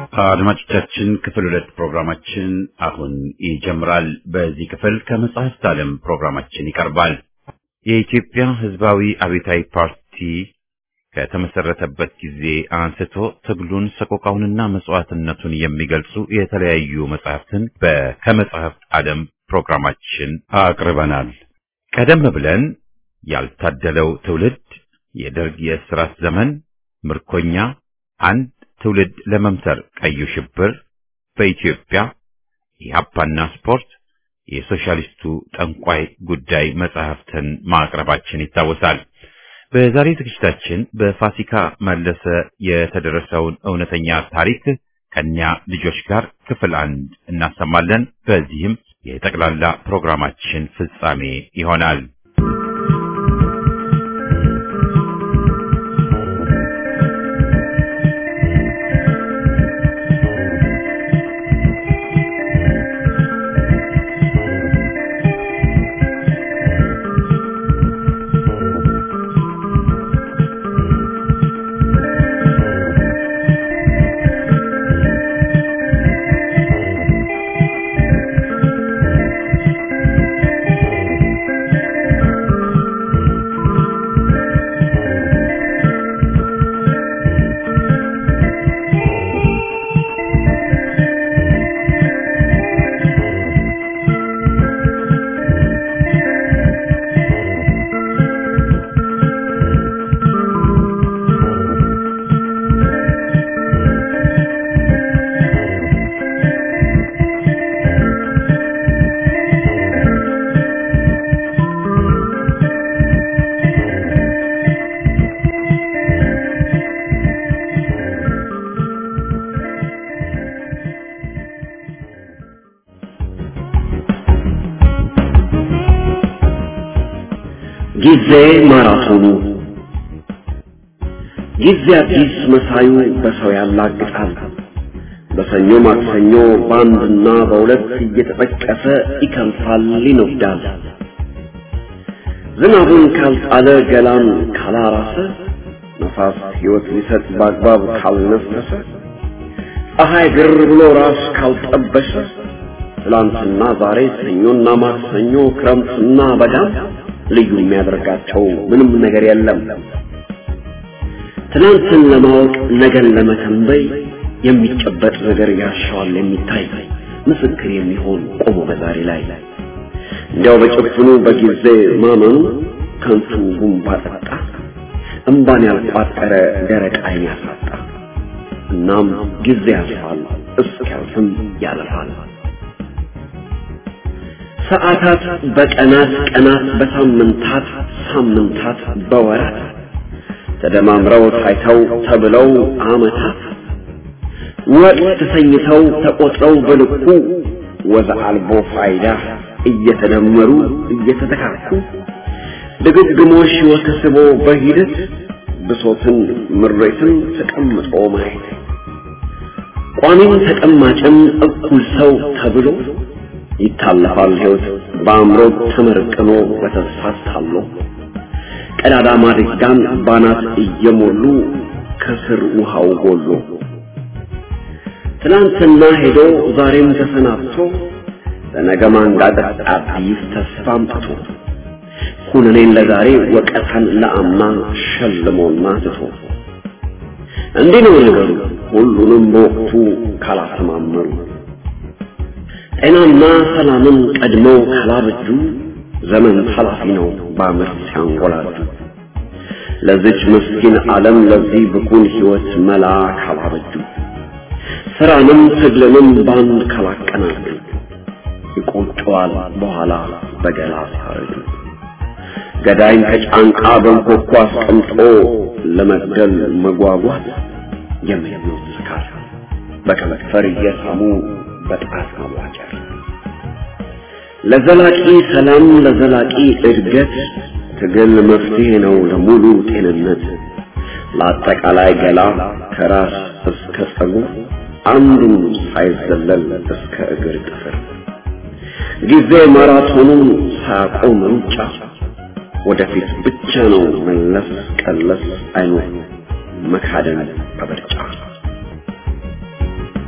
አድማጮቻችን ክፍል 2 ፕሮግራማችን አሁን ይጀምራል። በዚህ ክፍል ከመጽሐፍት ዓለም ፕሮግራማችን ይቀርባል። የኢትዮጵያ ሕዝባዊ አብዮታዊ ፓርቲ ከተመሰረተበት ጊዜ አንስቶ ትግሉን ሰቆቃውንና መስዋዕትነቱን የሚገልጹ የተለያዩ መጽሐፍትን ከመጽሐፍት ዓለም ፕሮግራማችን አቅርበናል። ቀደም ብለን ያልታደለው ትውልድ፣ የደርግ የእስራት ዘመን፣ ምርኮኛ፣ አንድ ትውልድ ለመምሰር ቀዩ ሽብር፣ በኢትዮጵያ ኢህአፓና ስፖርት፣ የሶሻሊስቱ ጠንቋይ ጉዳይ መጽሐፍትን ማቅረባችን ይታወሳል። በዛሬ ዝግጅታችን በፋሲካ መለሰ የተደረሰውን እውነተኛ ታሪክ ከኛ ልጆች ጋር ክፍል 1 እናሰማለን። በዚህም የጠቅላላ ፕሮግራማችን ፍጻሜ ይሆናል። ጊዜ ማራቶኑ ጊዜ አዲስ መሳዩ በሰው ያላግጣል። በሰኞ ማክሰኞ ባንድና በሁለት እየተጠቀሰ ይከንፋል ይነፍዳል። ዝናቡን ካልጣለ ገላን ካላራሰ ነፋስ ሕይወት ሊሰጥ በአግባብ ካልነፈሰ ፀሐይ ግር ብሎ ራስ ካልጠበሰ ትላንትና ዛሬ ሰኞና ማክሰኞ ክረምትና በጋ ልዩ የሚያደርጋቸው ምንም ነገር የለም። ትናንትን ለማወቅ ነገን ለመተንበይ የሚጨበጥ ነገር ያሻዋል የሚታይ ምስክር የሚሆን ቆሞ በዛሬ ላይ እንዲያው በጭፍኑ በጊዜ ማመኑ ከንቱ ጉንባ ጠጣ እንባን ያልቋጠረ ደረቅ ዓይን ያሳጣ። እናም ጊዜ ያልፋል እስኪያልፍም ያልፋል። ሰዓታት በቀናት ቀናት በሳምንታት ሳምንታት በወራት ተደማምረው ታይተው ተብለው ዓመታት ወቅት ተሰኝተው ተቆጥረው በልኩ ወዛ አልቦ ፋይዳ እየተደመሩ እየተተካኩ ድግግሞሽ ወተስቦ በሂደት ብሶትን ምሬትን ተቀምጦ ማየት ቋሚን ተቀማጭም እኩል ሰው ተብሎ ይታለፋል ሕይወት በአእምሮ ተመርቅኖ በተስፋ ታሎ ቀዳዳ ማድጋን ባናት እየሞሉ ከስር ውሃው ጎሎ ትናንትና ሄዶ ዛሬም ተሰናብቶ ለነገ ማንጋጠጥ አዲስ ተስፋ አምጥቶ ኩነኔን ለዛሬ ወቀታን ለአምና ሸልሞና ትቶ እንዲህ ነው ነገሩ ሁሉንም በወቅቱ ካላተማመሩ ጤናና ሰላምን ቀድመው ካላበጁ ዘመን ኃላፊ ነው በአመት ሲያንቆላጁ ለዚች ምስኪን ዓለም ለዚህ ብኩን ሕይወት መላ ካላበጁ ስራንም ትግልንም ባንድ ካላቀናጁ ይቆጨዋል በኋላ በገላ ሳረጁ ገዳይን ከጫንቃ በንኮኳ አስቀምጦ ለመግደል መጓጓት የሚያምኑት ስካር በከመክፈር እየሳሙ በጣት ማዋጀር ለዘላቂ ሰላም ለዘላቂ እድገት ትግል መፍትሄ ነው ለሙሉ ጤንነት ለአጠቃላይ ገላ ከራስ እስከ ጸጉር አንዱን ሳይዘለል እስከ እግር ጥፍር ጊዜ ማራቶኑን ሳያቆም ሩጫ ወደፊት ብቻ ነው መለስ ቀለስ አይኖር መካደን በበርጫ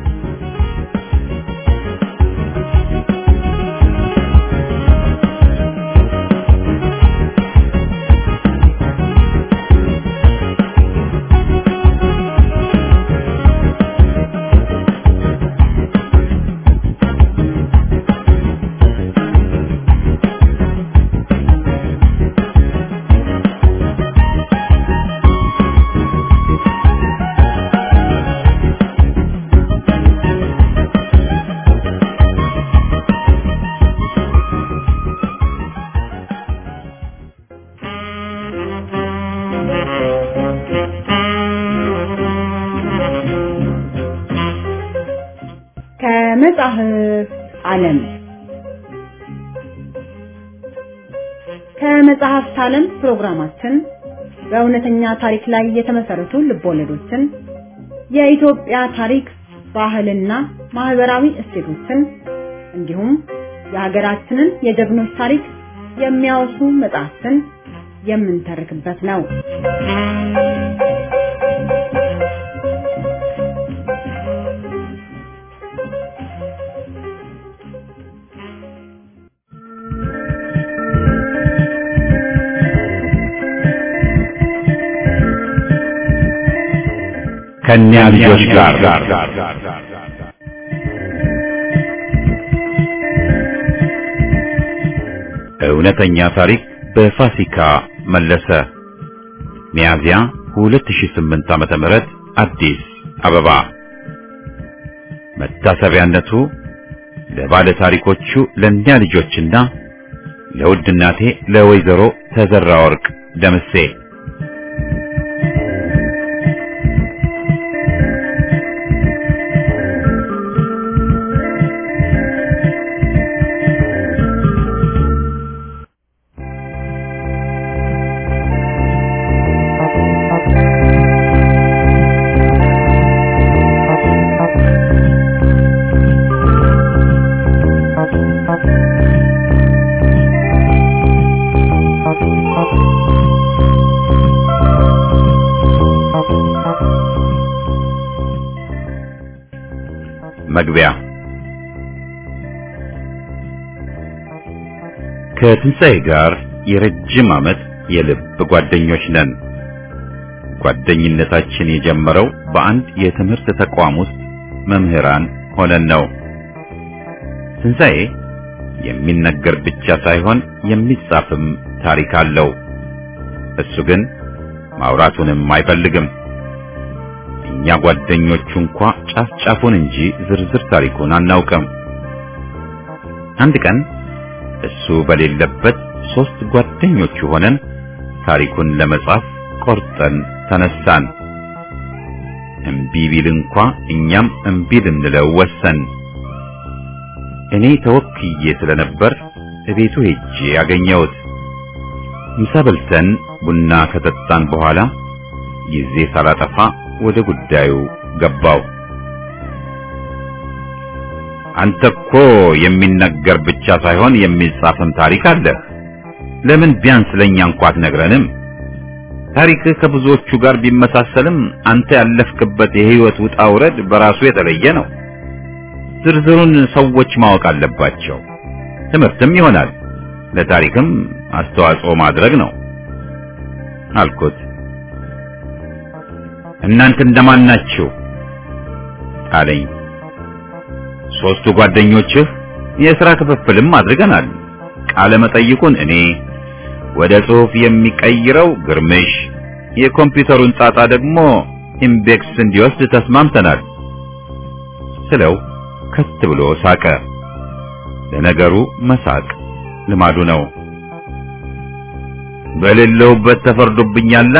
ከመጽሐፍ ዓለም ከመጽሐፍ ዓለም ፕሮግራማችን በእውነተኛ ታሪክ ላይ የተመሰረቱ ልቦለዶችን የኢትዮጵያ ታሪክ ባህልና ማህበራዊ እሴቶችን እንዲሁም የሀገራችንን የጀግኖች ታሪክ የሚያወሱ መጽሐፍትን የምንተርክበት ነው። ከኒያ ልጆች ጋር እውነተኛ ታሪክ በፋሲካ መለሰ ሚያዝያ 2008 ዓመተ ምህረት አዲስ አበባ። መታሰቢያነቱ ለባለ ታሪኮቹ ለኒያ ልጆችና ለውድ እናቴ ለወይዘሮ ተዘራ ወርቅ ደምሴ። መግቢያ። ከትንሣኤ ጋር የረጅም ዓመት የልብ ጓደኞች ነን። ጓደኝነታችን የጀመረው በአንድ የትምህርት ተቋም ውስጥ መምህራን ሆነን ነው። ትንሣኤ የሚነገር ብቻ ሳይሆን የሚጻፍም ታሪክ አለው። እሱ ግን ማውራቱንም አይፈልግም። እኛ ጓደኞቹ እንኳን ጫፍ ጫፉን እንጂ ዝርዝር ታሪኩን አናውቅም። አንድ ቀን እሱ በሌለበት 3 ጓደኞቹ ሆነን ታሪኩን ለመጻፍ ቆርጠን ተነሳን። እምቢ ቢል እንኳን እኛም እምቢ ልንለው ወሰን። እኔ ተወክዬ ስለነበር እቤቱ ሄጄ ያገኘሁት። ምሳ በልተን ቡና ከጠጣን በኋላ ጊዜ ሳላጠፋ ወደ ጉዳዩ ገባው። አንተ እኮ የሚነገር ብቻ ሳይሆን የሚጻፍም ታሪክ አለ። ለምን ቢያንስ ለኛ እንኳን አትነግረንም? ታሪክ ከብዙዎቹ ጋር ቢመሳሰልም አንተ ያለፍክበት የህይወት ውጣ ውረድ በራሱ የተለየ ነው። ዝርዝሩን ሰዎች ማወቅ አለባቸው። ትምህርትም ይሆናል፣ ለታሪክም አስተዋጽኦ ማድረግ ነው አልኩት። እናንተ እንደማን ናችሁ አለኝ። 3ቱ ጓደኞችህ የሥራ ክፍፍልም አድርገናል። ቃለ መጠይቁን እኔ፣ ወደ ጽሑፍ የሚቀይረው ግርምሽ፣ የኮምፒውተሩን ጣጣ ደግሞ ኢምቤክስ እንዲወስድ ተስማምተናል ስለው ከት ብሎ ሳቀ። ለነገሩ መሳቅ ልማዱ ነው። በሌለውበት ተፈርዶብኛላ።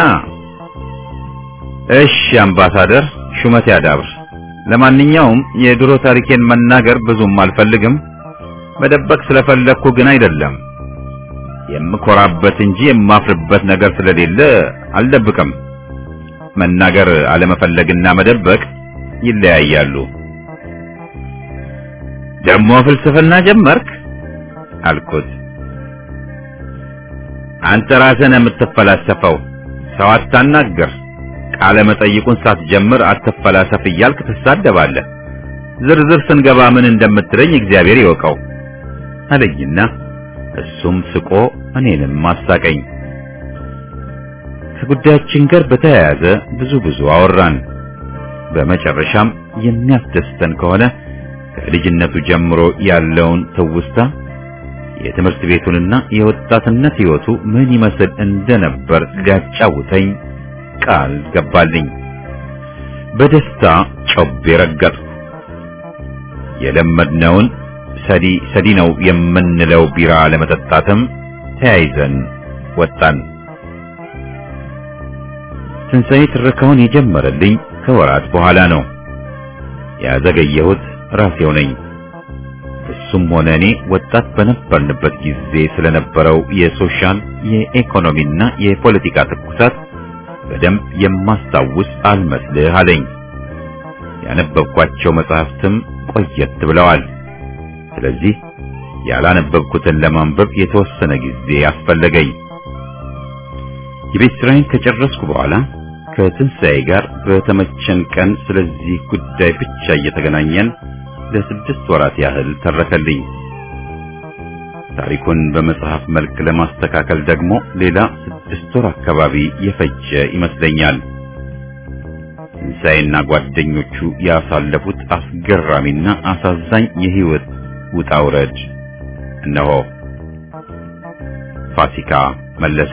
እሺ አምባሳደር፣ ሹመት ያዳብር። ለማንኛውም የድሮ ታሪኬን መናገር ብዙም አልፈልግም። መደበቅ ስለፈለኩ ግን አይደለም። የምኮራበት እንጂ የማፍርበት ነገር ስለሌለ አልደብቅም። መናገር አለመፈለግና መደበቅ ይለያያሉ። ደሞ ፍልስፍና ጀመርክ አልኩት። አንተ ራስህ ነህ የምትፈላሰፈው። ሰው አታናግር። ቃለ መጠይቁን ሳትጀምር አትፈላሰፍ እያልክ ትሳደባለህ። ዝርዝር ስንገባ ምን እንደምትለኝ እግዚአብሔር ይወቀው አለኝና እሱም ስቆ እኔንም ማሳቀኝ። ከጉዳያችን ጋር በተያያዘ ብዙ አወራን። በመጨረሻም የሚያስደስተን ከሆነ ከልጅነቱ ጀምሮ ያለውን ትውስታ፣ የትምህርት ቤቱንና የወጣትነት ህይወቱ ምን ይመስል እንደነበር ሊያጫውተኝ ቃል ገባልኝ። በደስታ ጮቤ ረገጥኩ። የለመድነውን ሰዲ ነው የምንለው ቢራ ለመጠጣትም ተያይዘን ወጣን። ትንሣኤ ትረካውን የጀመረልኝ ከወራት በኋላ ነው። ያዘገየሁት ራሴው ነኝ። እሱም ሆነ እኔ ወጣት በነበርንበት ጊዜ ስለነበረው የሶሻል የኢኮኖሚና የፖለቲካ ትኩሳት በደንብ የማስታውስ አልመስልህ አለኝ። ያነበብኳቸው መጽሐፍትም ቆየት ብለዋል። ስለዚህ ያላነበብኩትን ለማንበብ የተወሰነ ጊዜ አስፈለገኝ። የቤት ስራዬን ከጨረስኩ በኋላ ከትንሣኤ ጋር በተመቸን ቀን ስለዚህ ጉዳይ ብቻ እየተገናኘን ለ6 ወራት ያህል ተረከልኝ። ታሪኩን በመጽሐፍ መልክ ለማስተካከል ደግሞ ሌላ 6 ወር አካባቢ የፈጀ ይመስለኛል። ትንሣኤና ጓደኞቹ ያሳለፉት አስገራሚና አሳዛኝ የህይወት ውጣ ውረድ እነሆ። ፋሲካ መለሰ።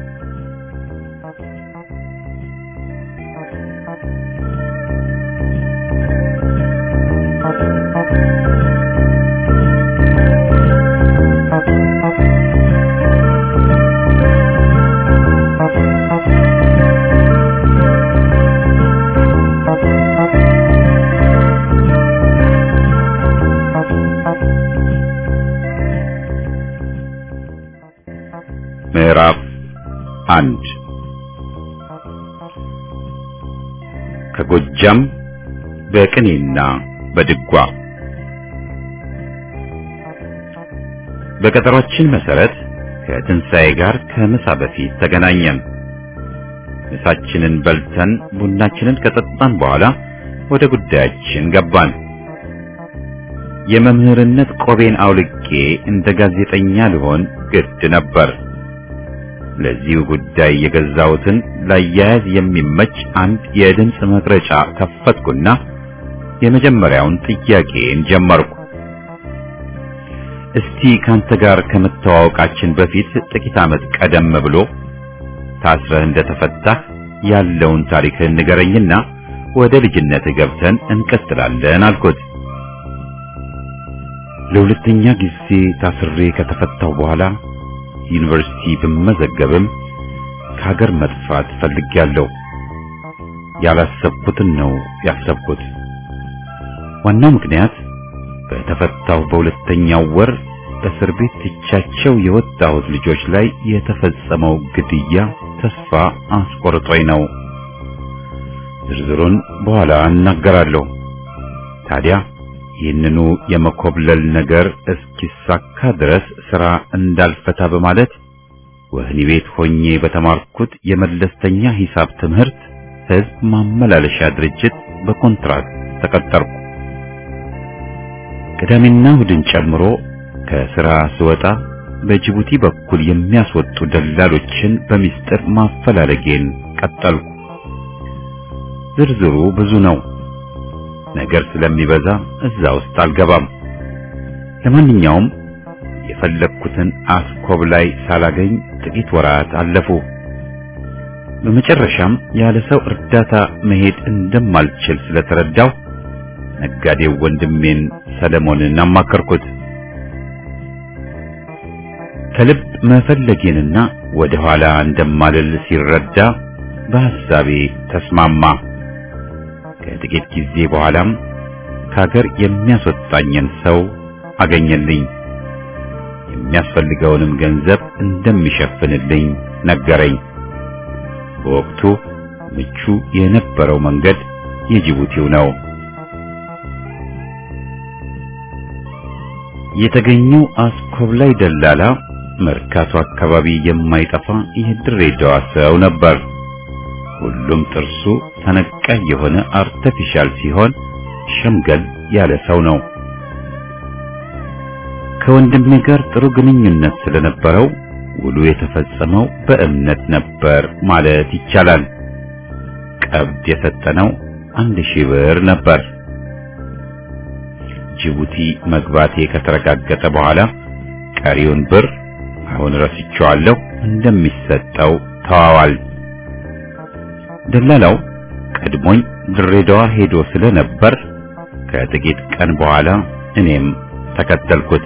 ምዕራፍ 1 ከጎጃም በቅኔና በድጓ። በቀጠሯችን መሰረት ከትንሣኤ ጋር ከምሳ በፊት ተገናኘን። ምሳችንን በልተን ቡናችንን ከጠጣን በኋላ ወደ ጉዳያችን ገባን። የመምህርነት ቆቤን አውልቄ እንደ ጋዜጠኛ ልሆን ግድ ነበር። ለዚሁ ጉዳይ የገዛሁትን ላያያዝ የሚመች አንድ የድምፅ መቅረጫ ከፈትኩና የመጀመሪያውን ጥያቄን ጀመርኩ። እስቲ ካንተ ጋር ከመተዋወቃችን በፊት ጥቂት ዓመት ቀደም ብሎ ታስረህ እንደተፈታህ ያለውን ታሪክህን ንገረኝና ወደ ልጅነትህ ገብተን እንቀጥላለን አልኩት። ለሁለተኛ ጊዜ ታስሬ ከተፈታሁ በኋላ ዩኒቨርሲቲ ብመዘገብም ከሀገር መጥፋት ፈልጌያለሁ። ያላሰብኩትን ነው ያሰብኩት። ዋናው ምክንያት በተፈታሁ በሁለተኛው ወር እስር ቤት ትቻቸው የወጣሁት ልጆች ላይ የተፈጸመው ግድያ ተስፋ አስቆርጦኝ ነው። ዝርዝሩን በኋላ እናገራለሁ። ታዲያ ይህንኑ የመኮብለል ነገር እስኪሳካ ድረስ ሥራ እንዳልፈታ በማለት ወህኒ ቤት ሆኜ በተማርኩት የመለስተኛ ሂሳብ ትምህርት ሕዝብ ማመላለሻ ድርጅት በኮንትራት ተቀጠርኩ። ቅዳሜና እሑድን ጨምሮ ከሥራ ስወጣ በጅቡቲ በኩል የሚያስወጡ ደላሎችን በሚስጥር ማፈላለጌን ቀጠልኩ። ዝርዝሩ ብዙ ነው። ነገር ስለሚበዛ እዛ ውስጥ አልገባም። ለማንኛውም የፈለኩትን አስኮብ ላይ ሳላገኝ ጥቂት ወራት አለፉ። በመጨረሻም ያለ ሰው እርዳታ መሄድ እንደማልችል ስለተረዳው ነጋዴው ወንድሜን ሰለሞንን አማከርኩት። ከልብ መፈለጌንና ወደ ኋላ እንደማልል ሲረዳ በሐሳቤ ተስማማ። ከጥቂት ጊዜ በኋላም ከሀገር የሚያስወጣኝን ሰው አገኘልኝ። የሚያስፈልገውንም ገንዘብ እንደሚሸፍንልኝ ነገረኝ። በወቅቱ ምቹ የነበረው መንገድ የጅቡቲው ነው። የተገኘው አስኮብላይ ደላላ መርካቶ አካባቢ የማይጠፋ የድሬዳዋ ሰው ነበር። ሁሉም ጥርሱ ተነቃይ የሆነ አርቲፊሻል ሲሆን ሸምገል ያለ ሰው ነው። ከወንድሜ ጋር ጥሩ ግንኙነት ስለነበረው ውሉ የተፈጸመው በእምነት ነበር ማለት ይቻላል። ቀብድ የሰጠነው 1000 ብር ነበር። ጅቡቲ መግባቴ ከተረጋገጠ በኋላ ቀሪውን ብር አሁን ረስቼዋለሁ እንደሚሰጠው ተዋዋል። ደላላው ቀድሞኝ ድሬዳዋ ሄዶ ስለነበር ከጥቂት ቀን በኋላ እኔም ተከተልኩት።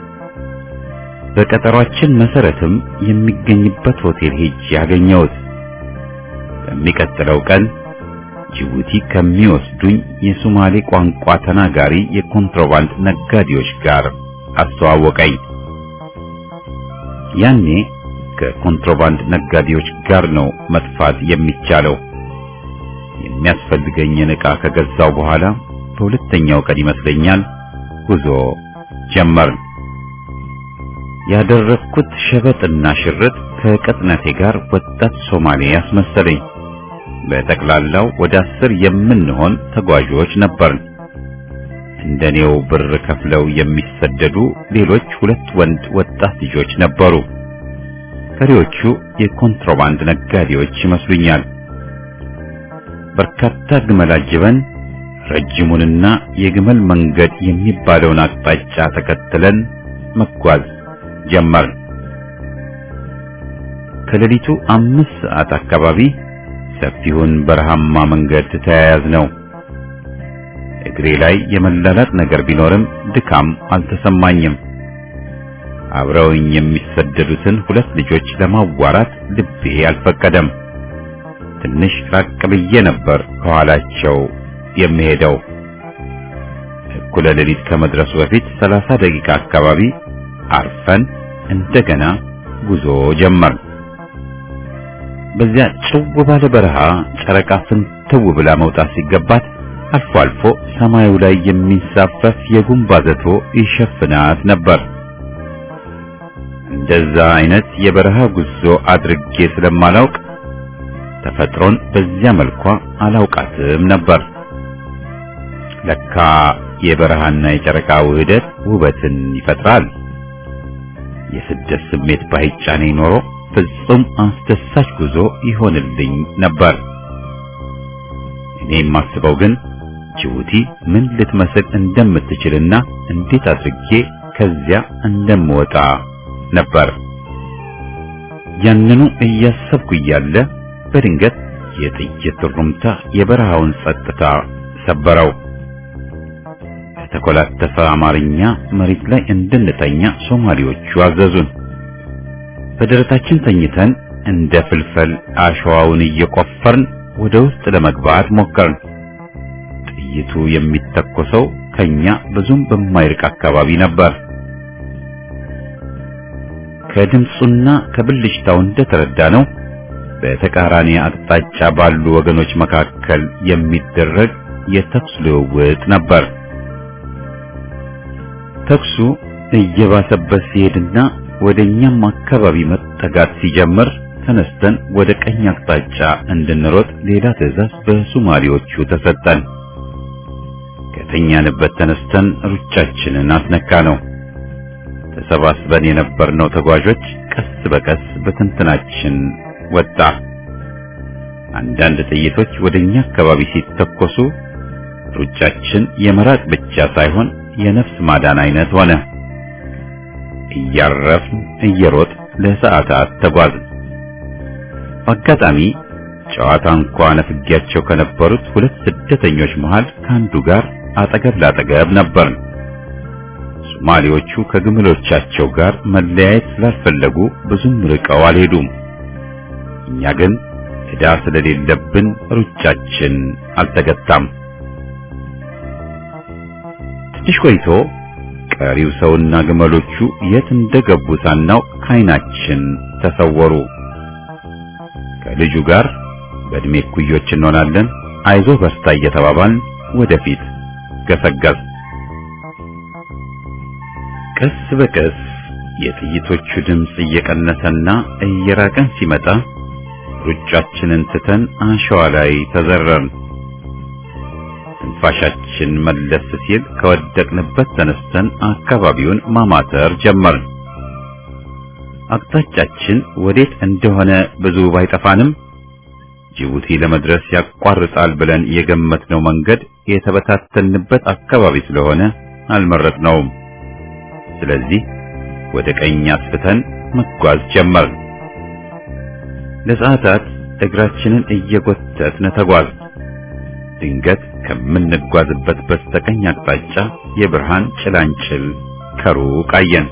በቀጠሯችን መሰረትም የሚገኝበት ሆቴል ሄጄ ያገኘሁት። በሚቀጥለው ቀን ጅቡቲ ከሚወስዱኝ የሶማሌ ቋንቋ ተናጋሪ የኮንትሮባንድ ነጋዴዎች ጋር አስተዋወቀኝ። ያኔ ከኮንትሮባንድ ነጋዴዎች ጋር ነው መጥፋት የሚቻለው። የሚያስፈልገኝን ዕቃ ከገዛው በኋላ በሁለተኛው ቀን ይመስለኛል ጉዞ ጀመርን። ያደረኩት ሸበጥና ሽርጥ ከቅጥነቴ ጋር ወጣት ሶማሌ ያስመሰለኝ። በጠቅላላው ወደ 10 የምንሆን ተጓዦች ነበርን። እንደኔው ብር ከፍለው የሚሰደዱ ሌሎች 2 ወንድ ወጣት ልጆች ነበሩ። ቀሪዎቹ የኮንትሮባንድ ነጋዴዎች ይመስሉኛል። በርካታ ግመል አጅበን ረጅሙንና የግመል መንገድ የሚባለውን አቅጣጫ ተከትለን መጓዝ ጀመርን። ከሌሊቱ 5 ሰዓት አካባቢ ሰፊውን በረሃማ መንገድ ተያያዝነው። እግሬ ላይ የመላላጥ ነገር ቢኖርም ድካም አልተሰማኝም። አብረውኝ የሚሰደዱትን 2 ልጆች ለማዋራት ልቤ አልፈቀደም። ትንሽ ራቅ ብዬ ነበር ከኋላቸው የሚሄደው። እኩለ ሌሊት ከመድረሱ በፊት 30 ደቂቃ አካባቢ አርፈን እንደገና ጉዞ ጀመርን። በዚያ ጭው ባለ በረሃ ጨረቃ ፍንትው ብላ መውጣት ሲገባት አልፎ አልፎ ሰማዩ ላይ የሚንሳፈፍ የጉምባዘቶ ይሸፍናት ነበር። እንደዛ አይነት የበረሃ ጉዞ አድርጌ ስለማላውቅ ተፈጥሮን በዚያ መልኳ አላውቃትም ነበር። ለካ የበረሃና የጨረቃ ውህደት ውበትን ይፈጥራል። የስደት ስሜት ባይጫነኝ ኖሮ ፍጹም አስደሳች ጉዞ ይሆንልኝ ነበር። እኔ የማስበው ግን ጅቡቲ ምን ልትመስል እንደምትችልና እንዴት አድርጌ ከዚያ እንደምወጣ ነበር። ያንኑ እያሰብኩ እያለ በድንገት የጥይት ሩምታ የበረሃውን ጸጥታ ሰበረው። የተኮላተፈ አማርኛ መሬት ላይ እንድንተኛ ሶማሌዎቹ አዘዙን። በደረታችን ተኝተን እንደ ፍልፈል አሸዋውን እየቆፈርን ወደ ውስጥ ለመግባት ሞከርን። ጥይቱ የሚተኮሰው ከኛ ብዙም በማይርቅ አካባቢ ነበር። ከድምጹና ከብልሽታው እንደተረዳነው በተቃራኒ አቅጣጫ ባሉ ወገኖች መካከል የሚደረግ የተኩስ ልውውጥ ነበር። ተኩሱ እየባሰበት ሲሄድና ወደኛም አካባቢ መጠጋት ሲጀምር ተነስተን ወደ ቀኝ አቅጣጫ እንድንሮጥ ሌላ ትዕዛዝ በሶማሌዎቹ ተሰጠን። ከተኛንበት ተነስተን ሩጫችንን አስነካነው። ተሰባስበን የነበርነው ተጓዦች ቀስ በቀስ በትንትናችን ወጣ። አንዳንድ ጥይቶች ወደኛ አካባቢ ሲተኮሱ ሩጫችን የመራቅ ብቻ ሳይሆን የነፍስ ማዳን አይነት ሆነ። እያረፍን እየሮጥ ለሰዓታት ተጓዝን። በአጋጣሚ ጨዋታ እንኳን ነፍጊያቸው ከነበሩት 2 ስደተኞች መሃል ከአንዱ ጋር አጠገብ ላጠገብ ነበርን። ሶማሌዎቹ ከግመሎቻቸው ጋር መለያየት ስላልፈለጉ ብዙም ርቀው አልሄዱም። እኛ ግን ዕዳ ስለሌለብን ሩጫችን አልተገታም። ትንሽ ቆይቶ ቀሪው ሰውና ግመሎቹ የት እንደገቡ ሳናውቅ ከዓይናችን ተሰወሩ። ከልጁ ጋር በእድሜ እኩዮች እንሆናለን፣ አይዞህ በርታ እየተባባልን ወደፊት ገሰገስ። ቀስ በቀስ የጥይቶቹ ድምፅ እየቀነሰና እየራቀን ሲመጣ ሩጫችንን ትተን አሸዋ ላይ ተዘረርን። ትንፋሻችን መለስ ሲል ከወደቅንበት ተነስተን አካባቢውን ማማተር ጀመርን። አቅጣጫችን ወዴት እንደሆነ ብዙ ባይጠፋንም ጅቡቲ ለመድረስ ያቋርጣል ብለን የገመትነው መንገድ የተበታተንበት አካባቢ ስለሆነ አልመረጥነውም። ስለዚህ ወደ ቀኝ አስፍተን መጓዝ ጀመርን። ለሰዓታት እግራችንን እየጎተትን ተጓዝ። ድንገት ከምንጓዝበት በስተቀኝ አቅጣጫ የብርሃን ጭላንጭል ከሩቅ አየን።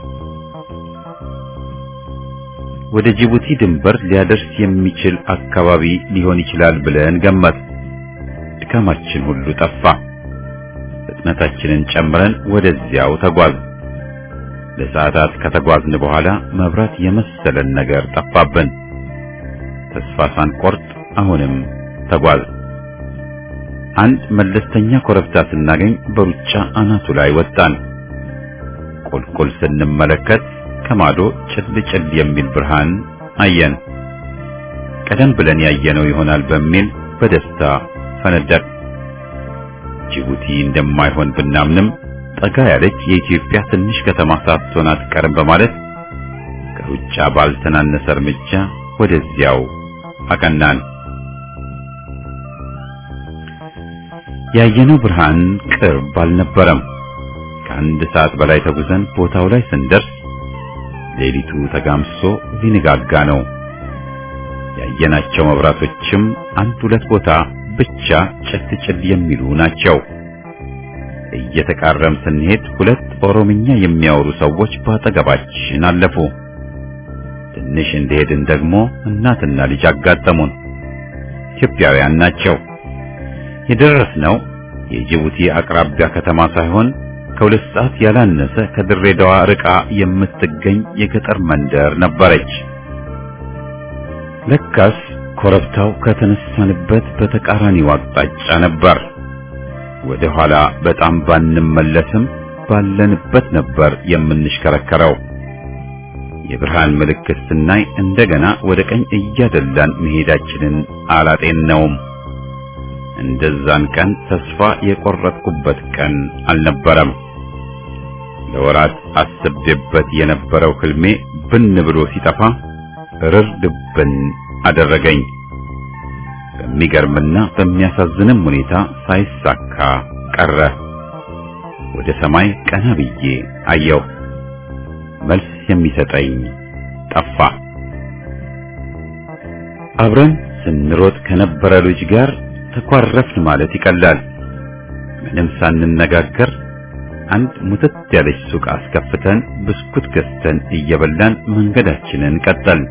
ወደ ጅቡቲ ድንበር ሊያደርስ የሚችል አካባቢ ሊሆን ይችላል ብለን ገመት። ድካማችን ሁሉ ጠፋ። ፍጥነታችንን ጨምረን ወደዚያው ተጓዝ። ለሰዓታት ከተጓዝን በኋላ መብራት የመሰለን ነገር ጠፋብን። ተስፋ ሳንቆርጥ አሁንም ተጓዝ። አንድ መለስተኛ ኮረብታ ስናገኝ በሩጫ አናቱ ላይ ወጣን። ቁልቁል ስንመለከት ከማዶ ጭልጭል የሚል ብርሃን አየን። ቀደም ብለን ያየነው ይሆናል በሚል በደስታ ፈነደቅ። ጅቡቲ እንደማይሆን ብናምንም ጠጋ ያለች የኢትዮጵያ ትንሽ ከተማ ሳትሆን አትቀርም በማለት ከሩጫ ባልተናነሰ እርምጃ ወደዚያው አቀናን። ያየነው ብርሃን ቅርብ አልነበረም። ከአንድ ሰዓት በላይ ተጉዘን ቦታው ላይ ስንደርስ ሌሊቱ ተጋምሶ ሊነጋጋ ነው። ያየናቸው መብራቶችም አንድ ሁለት ቦታ ብቻ ጭልጭል የሚሉ ናቸው። እየተቃረም ስንሄድ ሁለት ኦሮምኛ የሚያወሩ ሰዎች ባጠገባችን አለፉ። ትንሽ እንደሄድን ደግሞ እናትና ልጅ አጋጠሙን። ኢትዮጵያውያን ናቸው። የደረስነው የጅቡቲ አቅራቢያ ከተማ ሳይሆን ከሁለት ሰዓት ያላነሰ ከድሬዳዋ ርቃ የምትገኝ የገጠር መንደር ነበረች። ለካስ ኮረብታው ከተነሳንበት በተቃራኒው አቅጣጫ ነበር። ወደ ኋላ በጣም ባንመለስም ባለንበት ነበር የምንሽከረከረው። የብርሃን ምልክት ስናይ እንደገና ወደ ቀኝ እያደላን መሄዳችንን አላጤነውም። እንደዛን ቀን ተስፋ የቆረጥኩበት ቀን አልነበረም። ለወራት አስቤበት የነበረው ህልሜ ብን ብሎ ሲጠፋ ርርድብን አደረገኝ። በሚገርምና በሚያሳዝንም ሁኔታ ሳይሳካ ቀረ። ወደ ሰማይ ቀና ብዬ አየሁ። መልስ የሚሰጠኝ ጠፋ። አብረን ስንሮጥ ከነበረ ልጅ ጋር ተኳረፍን ማለት ይቀላል። ምንም ሳንነጋገር አንድ ሙተት ያለች ሱቅ አስከፍተን ብስኩት ገዝተን እየበላን መንገዳችንን ቀጠልን።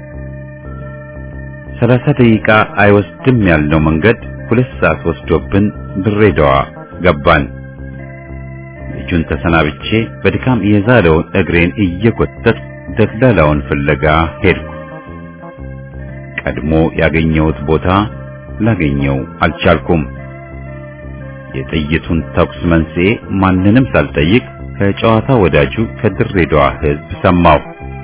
30 ደቂቃ አይወስድም ያልነው መንገድ 2 ሰዓት ወስዶብን ድሬዳዋ ገባን። ልጁን ተሰናብቼ በድካም የዛለውን እግሬን እየጎተት ደላላውን ፍለጋ ሄድኩ። ቀድሞ ያገኘሁት ቦታ ላገኘው አልቻልኩም። የጥይቱን ተኩስ መንስኤ ማንንም ሳልጠይቅ ከጨዋታ ወዳጁ ከድሬዳዋ ሕዝብ ሰማሁ።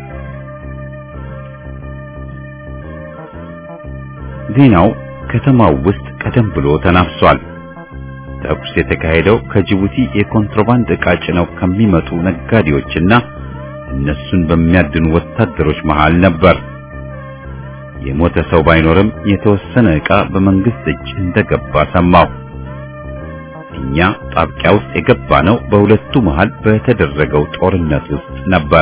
ዜናው ከተማው ውስጥ ቀደም ብሎ ተናፍሷል። ተኩስ የተካሄደው ከጅቡቲ የኮንትሮባንድ ዕቃ ጭነው ከሚመጡ ነጋዴዎችና እነሱን በሚያድኑ ወታደሮች መሃል ነበር። የሞተ ሰው ባይኖርም የተወሰነ ዕቃ በመንግስት እጅ እንደገባ ሰማሁ። እኛ ጣብቂያ ውስጥ የገባነው በሁለቱ መሃል በተደረገው ጦርነት ውስጥ ነበር።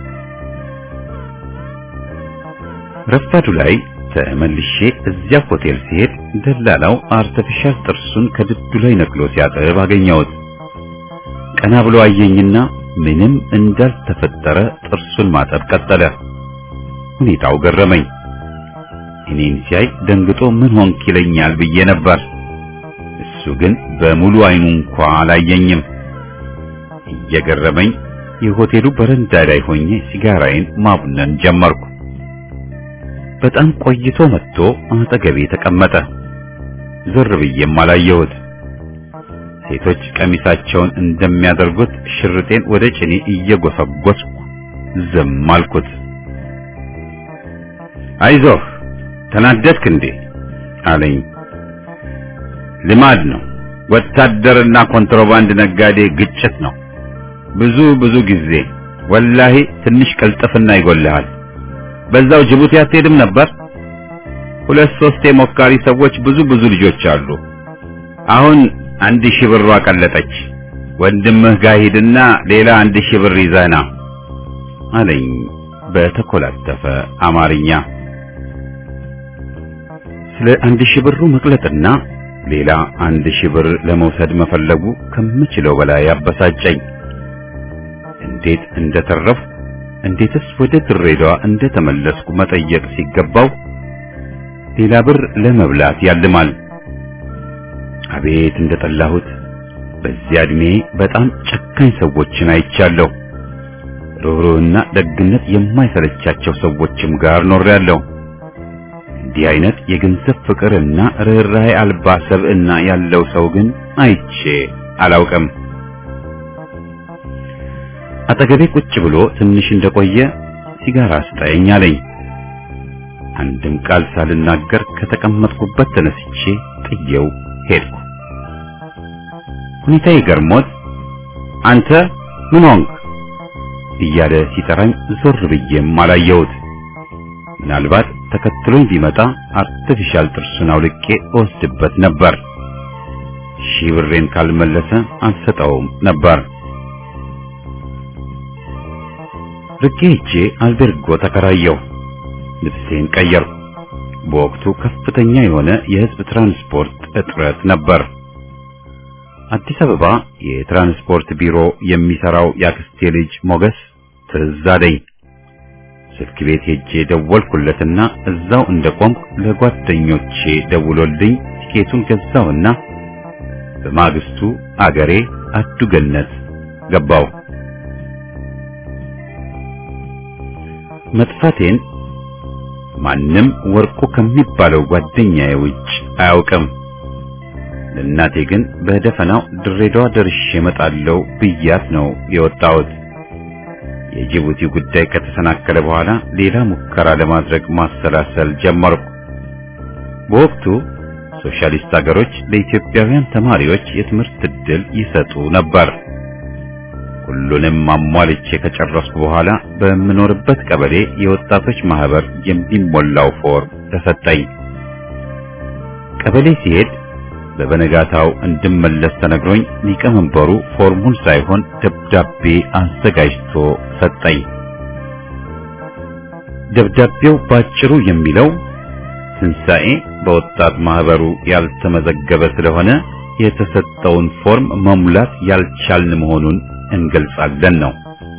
ረፋዱ ላይ ተመልሼ እዚያ ሆቴል ሲሄድ ደላላው አርቲፊሻል ጥርሱን ከድዱ ላይ ነቅሎ ሲያጥብ አገኘሁት። ቀና ብሎ አየኝና ምንም እንዳልተፈጠረ ጥርሱን ማጠብ ቀጠለ። ሁኔታው ገረመኝ። እኔን ሲያይ ደንግጦ ምን ሆንክ ይለኛል ብዬ ነበር። እሱ ግን በሙሉ አይኑ እንኳን አላየኝም። እየገረመኝ የሆቴሉ በረንዳ ላይ ሆኜ ሲጋራዬን ማቡነን ጀመርኩ። በጣም ቆይቶ መጥቶ አጠገቤ ተቀመጠ። ዞር ብዬም አላየሁት። ሴቶች ቀሚሳቸውን እንደሚያደርጉት ሽርጤን ወደ ጭኔ እየጎሰጎስኩ ዝም አልኩት። አይዞህ ተናደድክ እንዴ አለኝ። ልማድ ነው። ወታደርና ኮንትሮባንድ ነጋዴ ግጭት ነው። ብዙ ጊዜ ወላሂ ትንሽ ቅልጥፍና ይጎልሃል። በዛው ጅቡቲ አትሄድም ነበር? 2-3 ሞካሪ ሰዎች ብዙ ልጆች አሉ። አሁን 1000 ብር ቀለጠች። ወንድምህ ጋር ሂድና ሌላ 1000 ብር ይዘህና አለኝ በተኮላተፈ አማርኛ። ስለ 1000 ብሩ መቅለጥና ሌላ 1000 ብር ለመውሰድ መፈለጉ ከምችለው በላይ አበሳጨኝ። እንዴት እንደተረፍኩ እንዴትስ ወደ ድሬዳዋ እንደተመለስኩ መጠየቅ ሲገባው ሌላ ብር ለመብላት ያልማል። አቤት እንደጠላሁት! በዚያ እድሜ በጣም ጨካኝ ሰዎችን አይቻለሁ። ሩህሩህና ደግነት የማይሰለቻቸው ሰዎችም ጋር ኖሬያለሁ። እንዲህ አይነት የገንዘብ ፍቅርና ርህራሄ አልባ ሰብዕና ያለው ሰው ግን አይቼ አላውቅም። አጠገቤ ቁጭ ብሎ ትንሽ እንደቆየ ሲጋራ ስጠኝ አለኝ። አንድም ቃል ሳልናገር ከተቀመጥኩበት ተነስቼ ጥዬው ሄድኩ። ሁኔታዬ ገርሞት አንተ ምን ሆንክ እያለ ሲጠራኝ ዞር ብዬም አላየሁት። ምናልባት ተከትሎኝ ቢመጣ አርቲፊሻል ጥርሱን አውልቄ ወስድበት ነበር። ሺህ ብሬን ካልመለሰ አልሰጠውም ነበር። ርቄ ሄጄ አልቤርጎ ተከራየሁ። ልብሴን ቀየርኩ። በወቅቱ ከፍተኛ የሆነ የህዝብ ትራንስፖርት እጥረት ነበር። አዲስ አበባ የትራንስፖርት ቢሮ የሚሰራው ያክስቴ ልጅ ሞገስ ትዝ አለኝ። ስልክ ቤት ሄጄ ደወልኩለትና እዛው እንደቆምኩ ለጓደኞቼ ደውሎልኝ ቲኬቱን ገዛውና በማግስቱ አገሬ አዱገነት ገባው። መጥፋቴን ማንም ወርቁ ከሚባለው ጓደኛዬ ውጭ አያውቅም። ለእናቴ ግን በደፈናው ድሬዳዋ ደርሼ እመጣለሁ ብያት ነው የወጣሁት። የጅቡቲ ጉዳይ ከተሰናከለ በኋላ ሌላ ሙከራ ለማድረግ ማሰላሰል ጀመርኩ። በወቅቱ ሶሻሊስት ሀገሮች ለኢትዮጵያውያን ተማሪዎች የትምህርት ዕድል ይሰጡ ነበር። ሁሉንም አሟልቼ ከጨረስኩ በኋላ በምኖርበት ቀበሌ የወጣቶች ማህበር የሚሞላው ፎርም ተሰጠኝ። ቀበሌ ሲሄድ በበነጋታው እንድመለስ ተነግሮኝ ሊቀመንበሩ ፎርሙን ሳይሆን ደብዳቤ አዘጋጅቶ ሰጠኝ። ደብዳቤው ባጭሩ የሚለው ትንሣኤ በወጣት ማህበሩ ያልተመዘገበ ስለሆነ የተሰጠውን ፎርም መሙላት ያልቻልን መሆኑን እንገልጻለን ነው።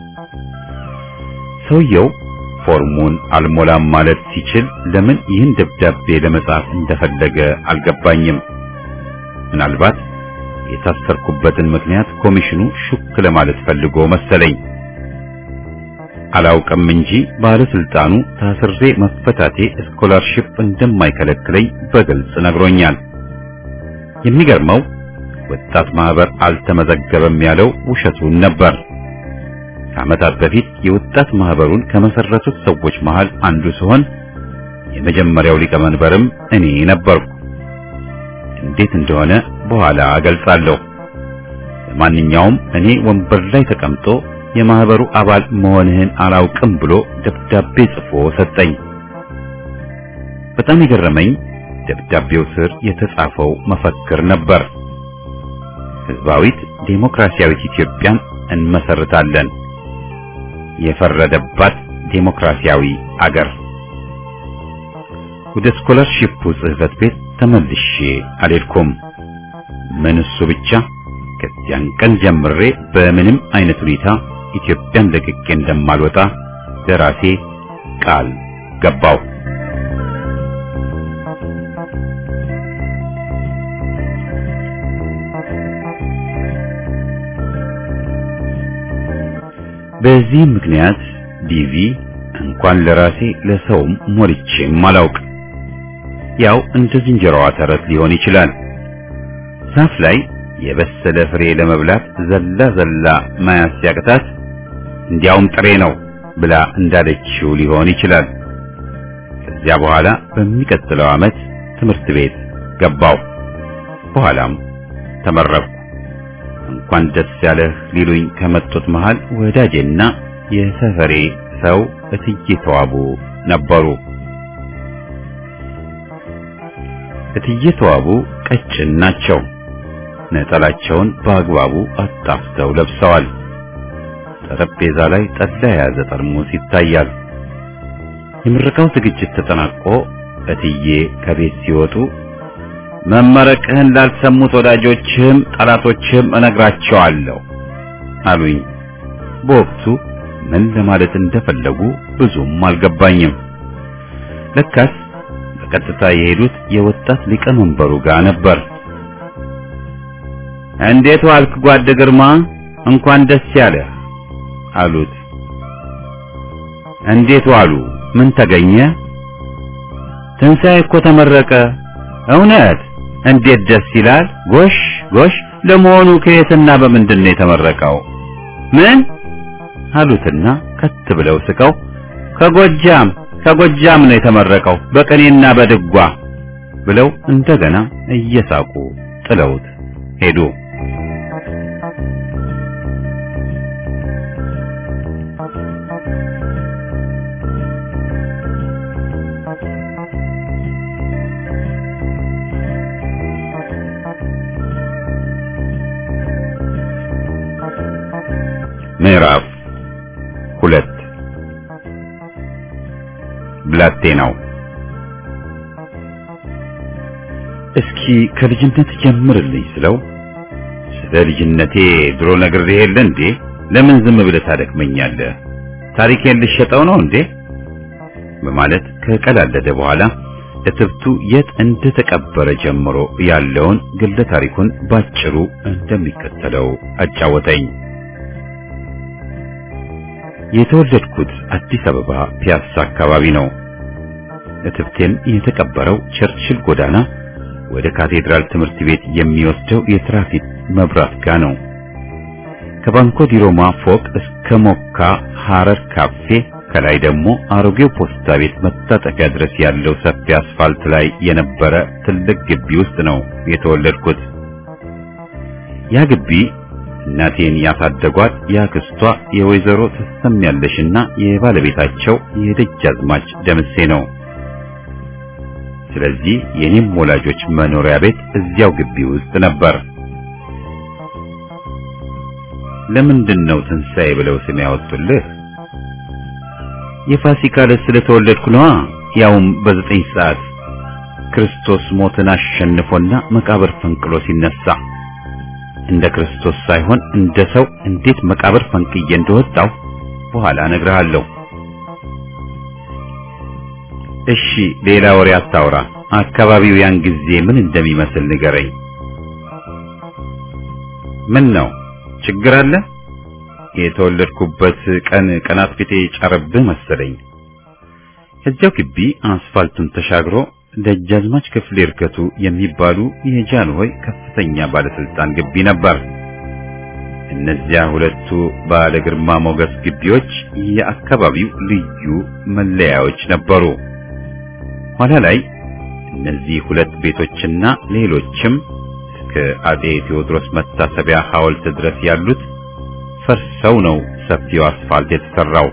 ሰውየው ፎርሙን አልሞላም ማለት ሲችል ለምን ይህን ደብዳቤ ለመጻፍ እንደፈለገ አልገባኝም። ምናልባት የታሰርኩበትን ምክንያት ኮሚሽኑ ሹክ ለማለት ፈልጎ መሰለኝ። አላውቅም እንጂ ባለስልጣኑ ታስሬ መፈታቴ ስኮላርሺፕ እንደማይከለክለኝ በግልጽ ነግሮኛል። የሚገርመው ወጣት ማህበር አልተመዘገበም ያለው ውሸቱን ነበር። ከዓመታት በፊት የወጣት ማህበሩን ከመሰረቱት ሰዎች መሃል አንዱ ሲሆን የመጀመሪያው ሊቀመንበርም እኔ ነበርኩ። እንዴት እንደሆነ በኋላ እገልጻለሁ። ለማንኛውም እኔ ወንበር ላይ ተቀምጦ የማህበሩ አባል መሆንህን አላውቅም ብሎ ደብዳቤ ጽፎ ሰጠኝ። በጣም የገረመኝ ደብዳቤው ስር የተጻፈው መፈክር ነበር። ህዝባዊት ዴሞክራሲያዊት ኢትዮጵያን እንመሰርታለን፣ የፈረደባት ዴሞክራሲያዊ አገር። ወደ ስኮላርሺፑ ጽሕፈት ቤት ተመልሼ አልሄድኩም። ምን እሱ ብቻ ከዚያን ቀን ጀምሬ በምንም አይነት ሁኔታ ኢትዮጵያን ለቅቄ እንደማልወጣ ለራሴ ቃል ገባው። በዚህ ምክንያት ዲቪ እንኳን ለራሴ ለሰውም ሞልቼም አላውቅ። ያው እንደ ዝንጀሮዋ ተረት ሊሆን ይችላል። ዛፍ ላይ የበሰለ ፍሬ ለመብላት ዘላ ማያስ ሲያቅታት እንዲያውም ጥሬ ነው ብላ እንዳለችው ሊሆን ይችላል። ከዚያ በኋላ በሚቀጥለው ዓመት ትምህርት ቤት ገባው። በኋላም ተመረቅኩ። እንኳን ደስ ያለህ ሊሉኝ ከመጡት መሃል ወዳጄና የሰፈሬ ሰው እትዬ ተዋቡ ነበሩ። እትዬ ተዋቡ ቀጭን ናቸው። ነጠላቸውን በአግባቡ አጣፍተው ለብሰዋል። ጠረጴዛ ላይ ጠላ የያዘ ጠርሙስ ይታያል። የምረቃው ዝግጅት ተጠናቆ እትዬ ከቤት ሲወጡ መመረቅህን ላልሰሙት ወዳጆችህም ጠላቶችህም እነግራቸዋለሁ አሉኝ። በወቅቱ ምን ለማለት እንደፈለጉ ብዙም አልገባኝም። ለካስ በቀጥታ የሄዱት የወጣት ሊቀመንበሩ ጋር ነበር። እንዴት ዋልክ ጓድ ግርማ፣ እንኳን ደስ ያለህ አሉት። እንዴት ዋሉ? ምን ተገኘ? ትንሣኤ እኮ ተመረቀ። እውነት? እንዴት ደስ ይላል! ጎሽ ጎሽ! ለመሆኑ ከየትና በምንድን ነው የተመረቀው? ምን አሉትና ከት ብለው ስቀው ከጎጃም ነው የተመረቀው በቅኔና በድጓ ብለው እንደገና እየሳቁ ጥለውት ሄዱ። ምዕራፍ 2 ብላቴናው። እስኪ ከልጅነት ጀምርልኝ ስለው ስለ ልጅነቴ ድሮ ነግሬህ የለ እንዴ? ለምን ዝም ብለህ ታደክመኛለህ? ታሪኬን ልሸጠው ነው እንዴ? በማለት ከቀላለደ በኋላ እትብቱ የት እንደተቀበረ ጀምሮ ያለውን ግለ ታሪኩን ባጭሩ እንደሚከተለው አጫወተኝ። የተወለድኩት አዲስ አበባ ፒያሳ አካባቢ ነው። እትብቴም የተቀበረው ቸርችል ጎዳና ወደ ካቴድራል ትምህርት ቤት የሚወስደው የትራፊክ መብራት ጋር ነው። ከባንኮ ዲሮማ ፎቅ እስከ ሞካ ሐረር ካፌ፣ ከላይ ደግሞ አሮጌው ፖስታ ቤት መታጠፊያ ድረስ ያለው ሰፊ አስፋልት ላይ የነበረ ትልቅ ግቢ ውስጥ ነው የተወለድኩት። ያ ግቢ እናቴን ያሳደጓት ያክስቷ የወይዘሮ ተሰምያለሽና የባለቤታቸው የደጃዝማች ደምሴ ነው። ስለዚህ የኔም ወላጆች መኖሪያ ቤት እዚያው ግቢ ውስጥ ነበር። ለምንድን ነው ትንሣኤ ብለው ስም ያወጡልህ? የፋሲካ ዕለት ስለተወለድኩ ነዋ። ያውም በ9 ሰዓት ክርስቶስ ሞትን አሸንፎና መቃብር ፈንቅሎ ሲነሳ እንደ ክርስቶስ ሳይሆን እንደ ሰው እንዴት መቃብር ፈንቅዬ እንደወጣው በኋላ እነግርሃለሁ። እሺ ሌላ ወሬ አታውራ። አካባቢው ያን ጊዜ ምን እንደሚመስል ንገረኝ። ምን ነው ችግር አለ? የተወለድኩበት ቀን ቀናት ፊቴ ጫረብህ መሰለኝ። ከዚያው ግቢ አስፋልቱን ተሻግሮ ደጃዝማች ክፍሌ እርገቱ የሚባሉ የጃንሆይ ከፍተኛ ባለስልጣን ግቢ ነበር። እነዚያ ሁለቱ ባለ ግርማ ሞገስ ግቢዎች የአካባቢው ልዩ መለያዎች ነበሩ። ኋላ ላይ እነዚህ ሁለት ቤቶችና ሌሎችም እስከ አጤ ቴዎድሮስ መታሰቢያ ሐውልት ድረስ ያሉት ፈርሰው ነው ሰፊው አስፋልት የተሰራው።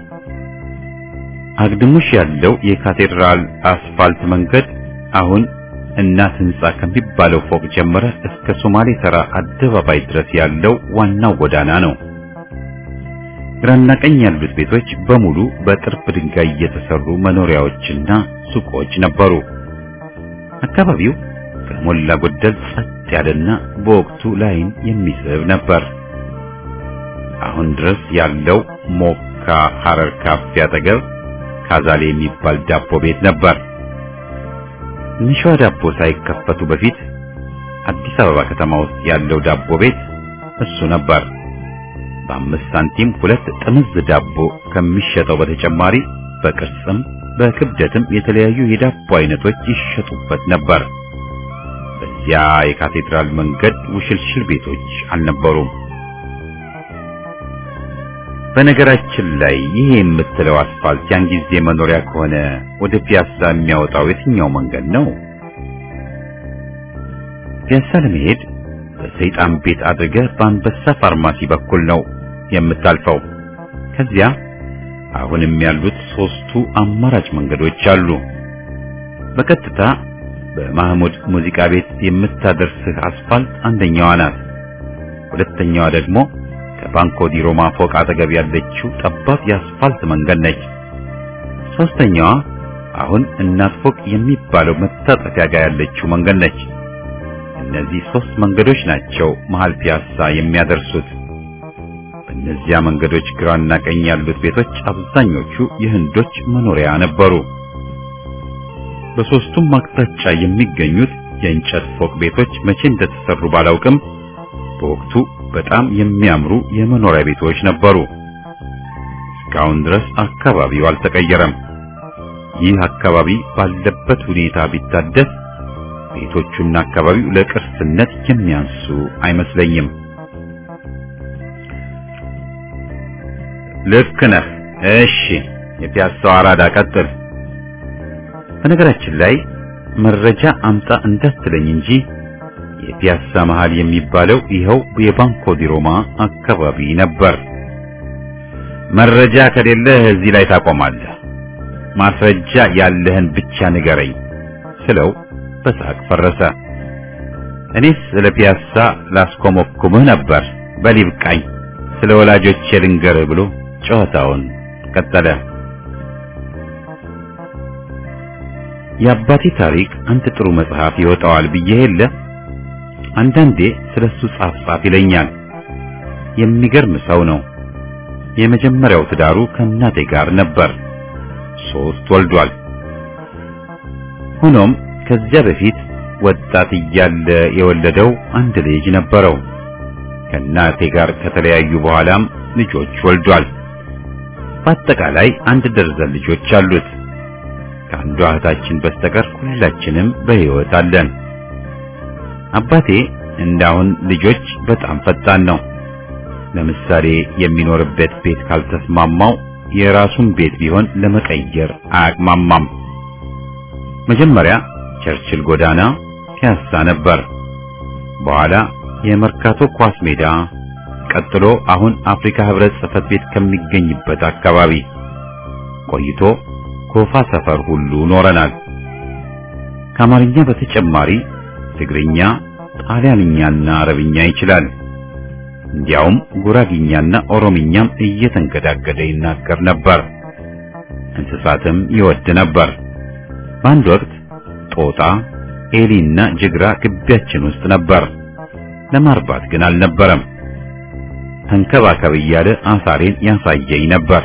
አግድሙሽ ያለው የካቴድራል አስፋልት መንገድ አሁን እናት ህንጻ ከሚባለው ፎቅ ጀምረ እስከ ሶማሌ ተራ አደባባይ ድረስ ያለው ዋናው ጎዳና ነው። ግራና ቀኝ ያሉት ቤቶች በሙሉ በጥርብ ድንጋይ የተሰሩ መኖሪያዎችና ሱቆች ነበሩ። አካባቢው ከሞላ ጎደል ጸጥ ያለና በወቅቱ ላይን የሚስብ ነበር። አሁን ድረስ ያለው ሞካ ሐረር ካፌ አጠገብ ካዛሌ የሚባል ዳቦ ቤት ነበር። ንሻዋ ዳቦ ሳይከፈቱ በፊት አዲስ አበባ ከተማ ውስጥ ያለው ዳቦ ቤት እሱ ነበር። በ5 ሳንቲም 2 ጥምዝ ዳቦ ከሚሸጠው በተጨማሪ በቅርጽም በክብደትም የተለያዩ የዳቦ አይነቶች ይሸጡበት ነበር። በዚያ የካቴድራል መንገድ ውሽልሽል ቤቶች አልነበሩም። በነገራችን ላይ ይሄ የምትለው አስፋልት ያን ጊዜ መኖሪያ ከሆነ ወደ ፒያሳ የሚያወጣው የትኛው መንገድ ነው? ፒያሳ ለመሄድ በሰይጣን ቤት አድርገህ በአንበሳ ፋርማሲ በኩል ነው የምታልፈው። ከዚያ አሁንም ያሉት 3ቱ አማራጭ መንገዶች አሉ። በቀጥታ በማህሙድ ሙዚቃ ቤት የምታደርስህ አስፋልት አንደኛዋ ናት። ሁለተኛዋ ደግሞ ከባንኮ ዲሮማ ፎቅ አጠገብ ያለችው ጠባብ የአስፋልት መንገድ ነች። ሶስተኛዋ አሁን እናት ፎቅ የሚባለው መታጠፊያ ጋር ያለችው መንገድ ነች። እነዚህ 3 መንገዶች ናቸው መሃል ፒያሳ የሚያደርሱት። በእነዚያ መንገዶች ግራና ቀኝ ያሉት ቤቶች አብዛኞቹ የህንዶች መኖሪያ ነበሩ። በሶስቱም አቅጣጫ የሚገኙት የእንጨት ፎቅ ቤቶች መቼ እንደተሰሩ ባላውቅም በወቅቱ በጣም የሚያምሩ የመኖሪያ ቤቶች ነበሩ። እስካሁን ድረስ አካባቢው አልተቀየረም። ይህ አካባቢ ባለበት ሁኔታ ቢታደስ ቤቶቹና አካባቢው ለቅርስነት የሚያንሱ አይመስለኝም። ልክ ነህ። እሺ፣ የፒያሳው አራዳ ቀጥል። በነገራችን ላይ መረጃ አምጣ እንዳትለኝ እንጂ የፒያሳ መሃል የሚባለው ይኸው የባንኮ ዲ ሮማ አካባቢ ነበር። መረጃ ከሌለህ እዚህ ላይ ታቆማለህ። ማስረጃ ያለህን ብቻ ንገረኝ ስለው በሳቅ ፈረሰ። እኔስ ስለ ፒያሳ ላስኮመኩምህ ነበር፣ በል ይብቃኝ፣ ስለ ወላጆቼ ልንገርህ ብሎ ጨዋታውን ቀጠለ። የአባቴ ታሪክ አንድ ጥሩ መጽሐፍ ይወጣዋል ብዬ የለ አንዳንዴ ስለሱ ጻፍ ይለኛል። የሚገርም ሰው ነው። የመጀመሪያው ትዳሩ ከእናቴ ጋር ነበር። 3 ወልዷል። ሆኖም ከዚያ በፊት ወጣት እያለ የወለደው አንድ ልጅ ነበረው። ከእናቴ ጋር ከተለያዩ በኋላም ልጆች ወልዷል። በአጠቃላይ 1 ደርዘን ልጆች አሉት። ከአንዷ እህታችን በስተቀር ሁላችንም በሕይወት አለን። አባቴ እንዳሁን ልጆች በጣም ፈጣን ነው። ለምሳሌ የሚኖርበት ቤት ካልተስማማው የራሱን ቤት ቢሆን ለመቀየር አያቅማማም። መጀመሪያ ቸርችል ጎዳና ፒያሳ ነበር። በኋላ የመርካቶ ኳስ ሜዳ፣ ቀጥሎ አሁን አፍሪካ ህብረት ጽሕፈት ቤት ከሚገኝበት አካባቢ ቆይቶ ኮፋ ሰፈር ሁሉ ኖረናል። ከአማርኛ በተጨማሪ ትግርኛ፣ ጣሊያንኛና አረብኛ ይችላል። እንዲያውም ጉራጊኛና ኦሮምኛም እየተንገዳገደ ይናገር ነበር። እንስሳትም ይወድ ነበር። በአንድ ወቅት ጦጣ፣ ኤሊና ጅግራ ግቢያችን ውስጥ ነበር። ለማርባት ግን አልነበረም። ተንከባከብ እያለ አሳሬን ያሳየኝ ነበር።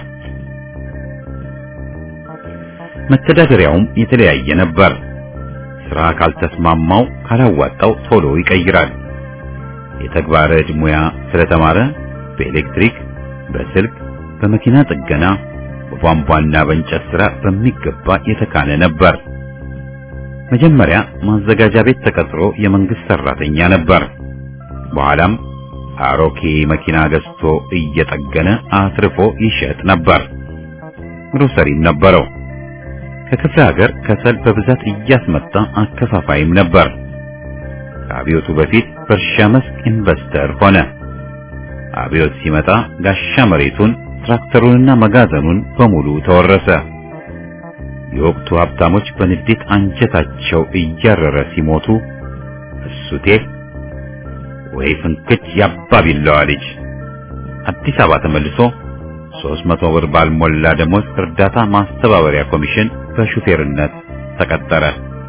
መተዳደሪያውም የተለያየ ነበር። ስራ ካልተስማማው ካላዋጣው ቶሎ ይቀይራል። የተግባረ ዕድ ሙያ ስለተማረ በኤሌክትሪክ፣ በስልክ፣ በመኪና ጥገና፣ በቧንቧና በእንጨት ስራ በሚገባ የተካነ ነበር። መጀመሪያ ማዘጋጃ ቤት ተቀጥሮ የመንግስት ሰራተኛ ነበር። በኋላም አሮጌ መኪና ገዝቶ እየጠገነ አትርፎ ይሸጥ ነበር። ግሮሰሪም ነበረው። ከክፍለ ሀገር ከሰል በብዛት እያስመጣ አከፋፋይም ነበር። ከአብዮቱ በፊት በእርሻ መስክ ኢንቨስተር ሆነ። አብዮት ሲመጣ ጋሻ መሬቱን፣ ትራክተሩንና መጋዘኑን በሙሉ ተወረሰ። የወቅቱ ሀብታሞች በንዴት አንጀታቸው እያረረ ሲሞቱ እሱቴ ወይ ፍንክች ያባቢላዋ ልጅ አዲስ አበባ ተመልሶ 300 ብር ባልሞላ ደሞዝ እርዳታ ማስተባበሪያ ኮሚሽን በሹፌርነት ተቀጠረ።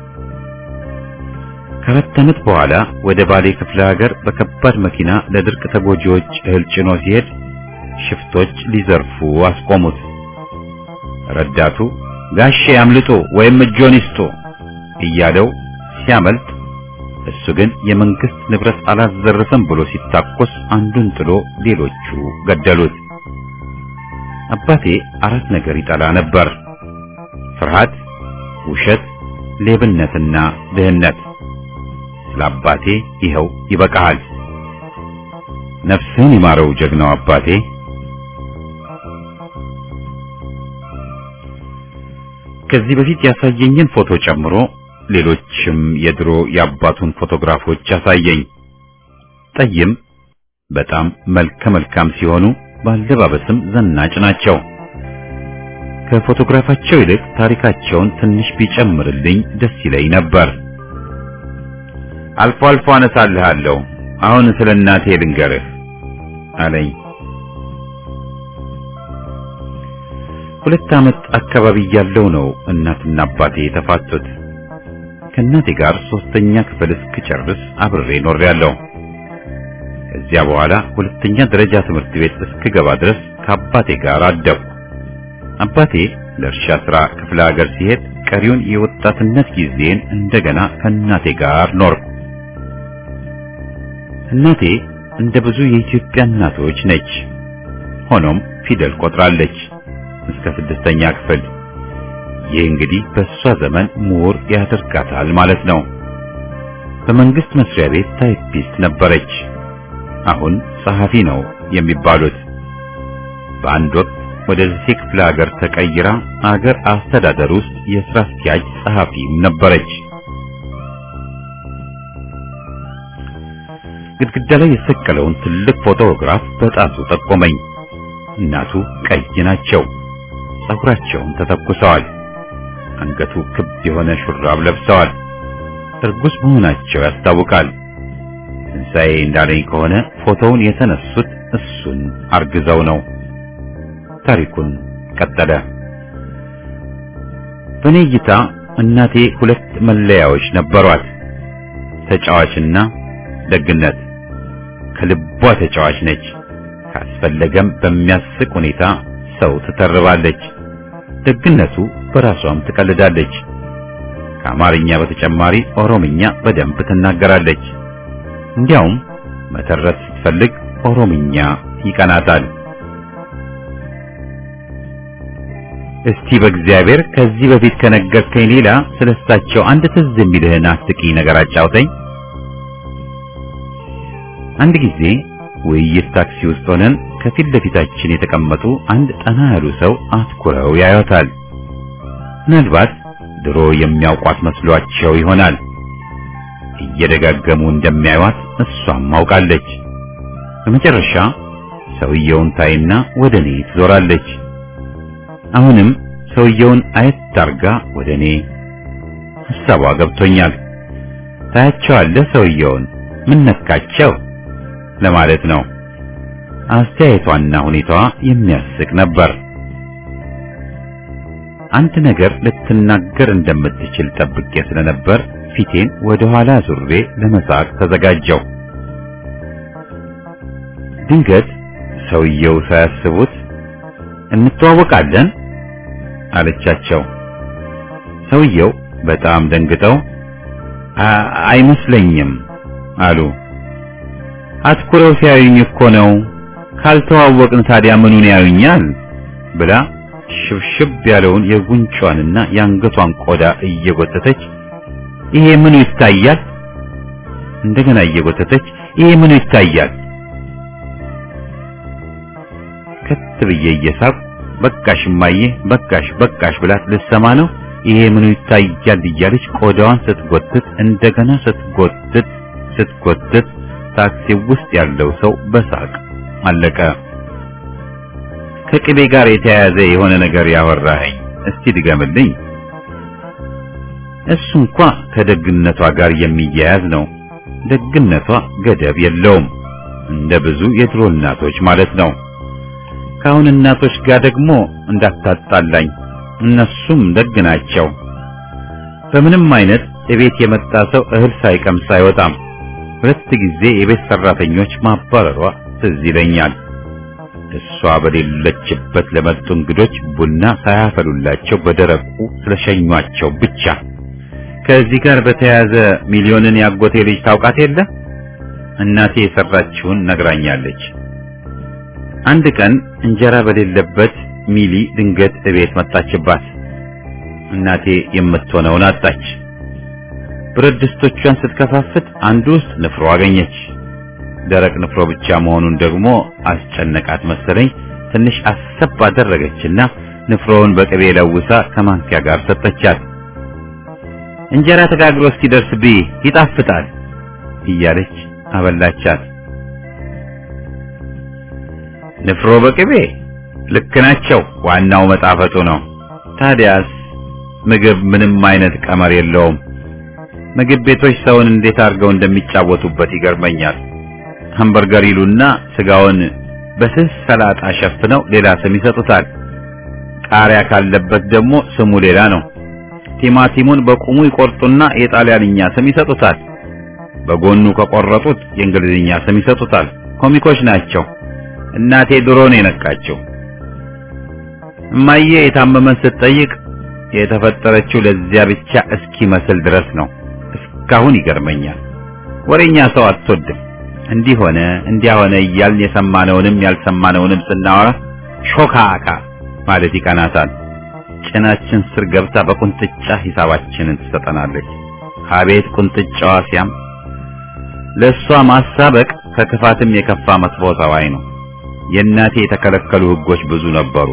ከአራት ዓመት በኋላ ወደ ባሌ ክፍለ ሀገር በከባድ መኪና ለድርቅ ተጎጂዎች እህል ጭኖ ሲሄድ ሽፍቶች ሊዘርፉ አስቆሙት። ረዳቱ ጋሼ አምልጦ ወይም እጆን ይስጡ እያለው ሲያመልጥ፣ እሱ ግን የመንግስት ንብረት አላዘረፈም ብሎ ሲታኮስ አንዱን ጥሎ ሌሎቹ ገደሉት። አባቴ 4 ነገር ይጠላ ነበር: ፍርሃት፣ ውሸት፣ ሌብነትና ድህነት። ለአባቴ ይኸው ይበቃሃል። ነፍስህን ይማረው ጀግናው አባቴ። ከዚህ በፊት ያሳየኝን ፎቶ ጨምሮ ሌሎችም የድሮ የአባቱን ፎቶግራፎች ያሳየኝ። ጠይም፣ በጣም መልከ መልካም ሲሆኑ ባለባበስም ዘናጭ ናቸው። ከፎቶግራፋቸው ይልቅ ታሪካቸውን ትንሽ ቢጨምርልኝ ደስ ይለኝ ነበር። አልፎ አልፎ አነሳልሃለሁ። አሁን ስለ እናቴ ልንገርህ አለኝ። 2 ዓመት አካባቢ ያለው ነው እናትና አባቴ የተፋቱት። ከእናቴ ጋር 3ኛ ክፍል እስክጨርስ አብሬ ኖሬያለሁ። ከዚያ በኋላ 2ኛ ደረጃ ትምህርት ቤት እስክገባ ድረስ ከአባቴ ጋር አደግኩ። አባቴ ለእርሻ ስራ ክፍለ ሀገር ሲሄድ ቀሪውን የወጣትነት ጊዜን እንደገና ከእናቴ ጋር ኖርኩ። እናቴ እንደ ብዙ የኢትዮጵያ እናቶች ነች። ሆኖም ፊደል ቆጥራለች። እስከ 6ኛ ክፍል። ይህ እንግዲህ በሷ ዘመን ምሁር ያደርጋታል ማለት ነው። በመንግስት መስሪያ ቤት ታይፒስት ነበረች። አሁን ጸሐፊ ነው የሚባሉት። በአንድ ወቅት ወደ ደሴ ክፍለ ሀገር ተቀይራ አገር አስተዳደር ውስጥ የሥራ አስኪያጅ ጸሐፊም ነበረች። ግድግዳ ላይ የሰቀለውን ትልቅ ፎቶግራፍ በጣቱ ጠቆመኝ። እናቱ ቀይ ናቸው። ጸጉራቸውን ተተኩሰዋል። አንገቱ ክብ የሆነ ሹራብ ለብሰዋል። እርጉዝ መሆናቸው ያስታውቃል። ትንሣኤ እንዳለኝ ከሆነ ፎቶውን የተነሱት እሱን አርግዘው ነው። ታሪኩን ቀጠለ። በኔ እይታ እናቴ ሁለት መለያዎች ነበሯት፣ ተጫዋችና ደግነት። ከልቧ ተጫዋች ነች። ካስፈለገም በሚያስቅ ሁኔታ ሰው ትተርባለች። ደግነቱ በራሷም ትቀልዳለች። ከአማርኛ በተጨማሪ ኦሮምኛ በደንብ ትናገራለች። እንዲያውም መተረት ስትፈልግ ኦሮምኛ ይቀናታል። እስቲ በእግዚአብሔር ከዚህ በፊት ከነገርከኝ ሌላ ስለሳቸው አንድ ትዝ የሚልህን አስቂኝ ነገር አጫውተኝ። አንድ ጊዜ ውይይት ታክሲ ውስጥ ሆነን ከፊት ለፊታችን የተቀመጡ አንድ ጠና ያሉ ሰው አትኩረው ያዩታል። ምናልባት ድሮ የሚያውቋት መስሏቸው ይሆናል። እየደጋገሙ እንደሚያዩት እሷም ማውቃለች። በመጨረሻ ሰውየውን ታይና ወደኔ ትዞራለች። አሁንም ሰውየውን አየት ታርጋ ወደኔ። ሐሳቧ ገብቶኛል። ታያቸዋለህ ሰውየውን ምን ነካቸው ለማለት ነው። አስተያየቷና ሁኔታዋ የሚያስቅ ነበር። አንድ ነገር ልትናገር እንደምትችል ጠብቄ ስለነበር ፊቴን ወደ ኋላ ዙሬ ለመሳቅ ተዘጋጀው። ድንገት ሰውየው ሳያስቡት እንተዋወቃለን አለቻቸው። ሰውየው በጣም ደንግጠው አይመስለኝም አሉ። አትኩረው ሲያዩኝ እኮ ነው። ካልተዋወቅን ታዲያ ምኑን ያዩኛል ብላ ሽብሽብ ያለውን የጉንጯንና የአንገቷን ቆዳ እየጎተተች ይሄ ምኑ ይታያል? እንደገና እየጎተተች ይሄ ምኑ ይታያል? ከት ብዬ እየሳቅ በቃሽ እማዬ በቃሽ ብላት ልሰማ ነው። ይሄ ምኑ ይታያል እያለች ቆዳዋን ስትጎትት እንደገና ስትጎትት ታክሲ ውስጥ ያለው ሰው በሳቅ አለቀ። ከቅቤ ጋር የተያያዘ የሆነ ነገር ያወራኸኝ እስቲ ድገምልኝ። እሱ እንኳን ከደግነቷ ጋር የሚያያዝ ነው። ደግነቷ ገደብ የለውም፣ እንደ ብዙ የድሮ እናቶች ማለት ነው። ከአሁን እናቶች ጋር ደግሞ እንዳታጣላኝ፣ እነሱም ደግ ናቸው። በምንም አይነት እቤት የመጣ ሰው እህል ሳይቀምስ አይወጣም። 2 ጊዜ የቤት ሰራተኞች ማባረሯ ትዝ ይለኛል። እሷ በሌለችበት ለመጡ እንግዶች ቡና ሳያፈሉላቸው በደረቁ ስለሸኟቸው ብቻ። ከዚህ ጋር በተያያዘ ሚሊዮንን ያጎቴ ልጅ ታውቃት የለ? እናቴ የሰራችውን ነግራኛለች። አንድ ቀን እንጀራ በሌለበት ሚሊ ድንገት እቤት መጣችባት። እናቴ የምትሆነውን አጣች። ብረት ድስቶቿን ስትከፋፍት አንዱ ውስጥ ንፍሮ አገኘች። ደረቅ ንፍሮ ብቻ መሆኑን ደግሞ አስጨነቃት መሰለኝ። ትንሽ አሰብ አደረገችና ንፍሮውን በቅቤ ለውሳ ከማንኪያ ጋር ሰጠቻት። እንጀራ ተጋግሮ እስኪደርስ ብይ ይጣፍጣል እያለች አበላቻት። ንፍሮ በቅቤ ልክ ናቸው፣ ዋናው መጣፈጡ ነው። ታዲያስ ምግብ ምንም አይነት ቀመር የለውም። ምግብ ቤቶች ሰውን እንዴት አድርገው እንደሚጫወቱበት ይገርመኛል። ሃምበርገር ይሉና ስጋውን በስስ ሰላጣ ሸፍነው ሌላ ስም ይሰጡታል። ቃሪያ ካለበት ደግሞ ስሙ ሌላ ነው። ቲማቲሙን በቁሙ ይቆርጡና የጣሊያንኛ ስም ይሰጡታል። በጎኑ ከቆረጡት የእንግሊዝኛ ስም ይሰጡታል። ኮሚኮች ናቸው። እናቴ ድሮ ነው የነቃቸው። እማዬ የታመመን ስትጠይቅ የተፈጠረችው ለዚያ ብቻ እስኪመስል ድረስ ነው። እስካሁን ይገርመኛል። ወሬኛ ሰው አትወድም። እንዲህ ሆነ እንዲያ ሆነ እያልን የሰማነውንም ያልሰማነውንም ስናወራ ሾካካ ማለት ይቀናታል። ጭናችን ስር ገብታ በቁንጥጫ ሂሳባችንን ትሰጠናለች። አቤት ቁንጥጫዋ ሲያም! ለሷ ማሳበቅ ከክፋትም የከፋ መጥፎ ጸባይ ነው። የእናቴ የተከለከሉ ሕጎች ብዙ ነበሩ።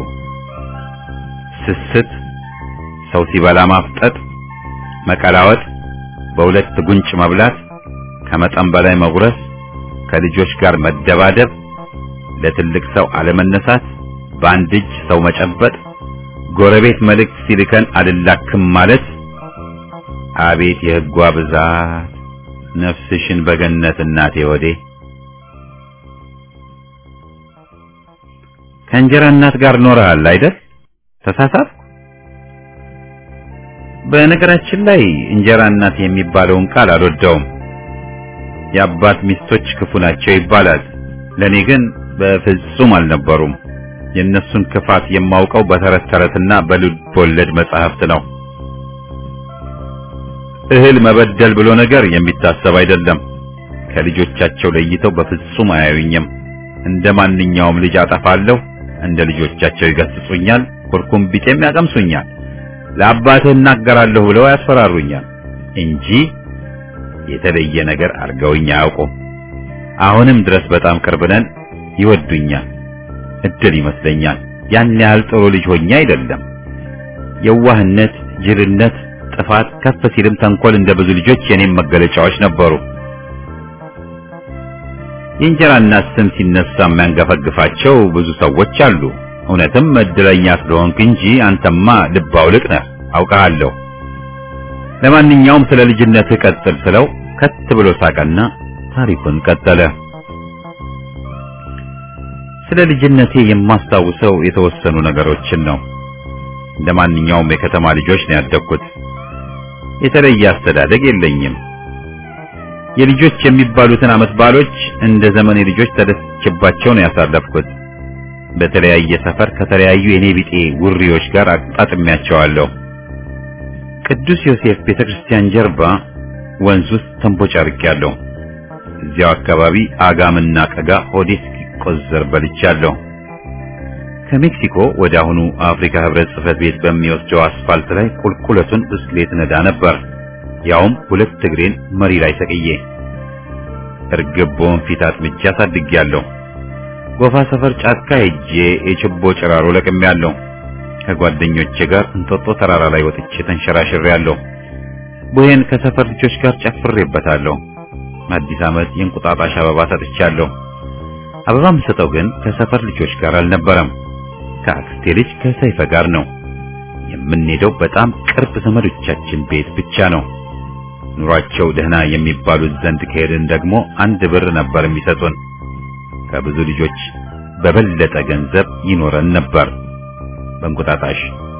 ስስት፣ ሰው ሲበላ ማፍጠጥ፣ መቀላወጥ፣ በሁለት ጉንጭ መብላት፣ ከመጠን በላይ መጉረስ፣ ከልጆች ጋር መደባደብ፣ ለትልቅ ሰው አለመነሳት፣ በአንድ እጅ ሰው መጨበጥ፣ ጎረቤት መልእክት ሲልከን አልላክም ማለት። አቤት የሕጓ ብዛት! ነፍስሽን በገነት እናቴ ወዴ። ከእንጀራ እናት ጋር ኖረሃል አይደል? ተሳሳት። በነገራችን ላይ እንጀራ እናት የሚባለውን ቃል አልወደውም። የአባት ሚስቶች ክፉ ናቸው ይባላል። ለኔ ግን በፍጹም አልነበሩም። የእነሱን ክፋት የማውቀው በተረት ተረትና በልብ ወለድ መጻሕፍት ነው። እህል መበደል ብሎ ነገር የሚታሰብ አይደለም። ከልጆቻቸው ለይተው በፍጹም አያዩኝም። እንደማንኛውም ልጅ አጠፋለሁ፣ እንደ ልጆቻቸው ይገስጹኛል፣ ኩርኩም ቢጤም ያቀምሱኛል። ለአባትህ እናገራለሁ ብለው ያስፈራሩኛል እንጂ የተለየ ነገር አድርገውኝ አያውቁም። አሁንም ድረስ በጣም ቅርብ ነን፣ ይወዱኛል። እድል ይመስለኛል። ያን ያህል ጥሩ ልጅ ሆኜ አይደለም። የዋህነት፣ ጅልነት፣ ጥፋት፣ ከፍ ሲልም ተንኮል እንደ ብዙ ልጆች የኔም መገለጫዎች ነበሩ። የእንጀራ እናት ስም ሲነሳ የሚያንገፈግፋቸው ብዙ ሰዎች አሉ። እውነትም እድለኛ ስለሆንክ እንጂ አንተማ ልብ አውልቅ ነህ፣ አውቃለሁ። ለማንኛውም ስለ ልጅነትህ ቀጥል ስለው ከት ብሎ ሳቀና ታሪኩን ቀጠለ። ስለ ልጅነቴ የማስታውሰው የተወሰኑ ነገሮችን ነው። እንደማንኛውም የከተማ ልጆች ነው ያደግኩት። የተለየ አስተዳደግ የለኝም። የልጆች የሚባሉትን ዓመት በዓሎች እንደ ዘመኔ ልጆች ተደስቼባቸው ነው ያሳለፍኩት። በተለያየ ሰፈር ከተለያዩ የኔ ቢጤ ውሪዎች ጋር አጣጥሚያቸዋለሁ። ቅዱስ ዮሴፍ ቤተክርስቲያን ጀርባ ወንዝ ውስጥ ተንቦጫርቄያለሁ። እዚያው አካባቢ አጋምና ቀጋ ሆዴ እስኪቆዘር በልቻለሁ። ከሜክሲኮ ወደ አሁኑ አፍሪካ ህብረት ጽሕፈት ቤት በሚወስደው አስፋልት ላይ ቁልቁለቱን ብስክሌት ነዳ ነበር። ያውም ሁለት እግሬን መሪ ላይ ሰቅዬ። እርግቦን ፊት አጥምጄ አሳድጌያለሁ። ጎፋ ሰፈር ጫካ ሄጄ የችቦ ጭራሮ ለቅሜያለሁ። ከጓደኞቼ ጋር እንጦጦ ተራራ ላይ ወጥቼ ተንሸራሽሬያለሁ። ቡሄን ከሰፈር ልጆች ጋር ጨፍሬበታለሁ። አዲስ ዓመት የእንቁጣጣሽ አበባ ሰጥቻለሁ። አበባ የምሰጠው ግን ከሰፈር ልጆች ጋር አልነበረም። ከአክስቴ ልጅ ከሰይፈ ጋር ነው። የምንሄደው በጣም ቅርብ ዘመዶቻችን ቤት ብቻ ነው። ኑሯቸው ደህና የሚባሉት ዘንድ ከሄድን ደግሞ 1 ብር ነበር የሚሰጡን። ከብዙ ልጆች በበለጠ ገንዘብ ይኖረን ነበር። በእንቁጣጣሽ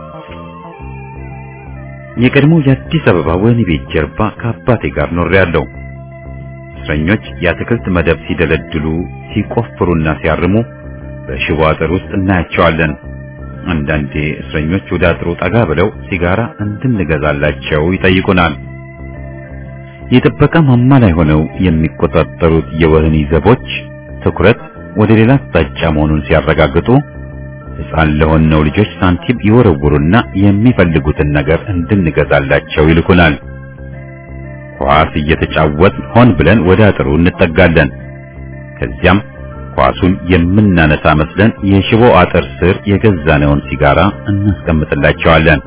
የቀድሞ የአዲስ አበባ ወህኒ ቤት ጀርባ ከአባቴ ጋር ኖሬያለሁ። እስረኞች የአትክልት መደብ ሲደለድሉ፣ ሲቆፍሩና ሲያርሙ በሽቦ አጥር ውስጥ እናያቸዋለን። አንዳንዴ እስረኞች ወደ አጥሩ ጠጋ ብለው ሲጋራ እንድንገዛላቸው ይጠይቁናል። የጥበቃ ማማ ላይ ሆነው የሚቆጣጠሩት የወህኒ ዘቦች ትኩረት ወደ ሌላ አቅጣጫ መሆኑን ሲያረጋግጡ ሕፃን ለሆነው ልጆች ሳንቲም ይወረውሩና የሚፈልጉትን ነገር እንድንገዛላቸው ይልኩናል። ኳስ እየተጫወት ሆን ብለን ወደ አጥሩ እንጠጋለን። ከዚያም ኳሱን የምናነሳ መስለን የሽቦ አጥር ስር የገዛነውን ሲጋራ እናስቀምጥላቸዋለን።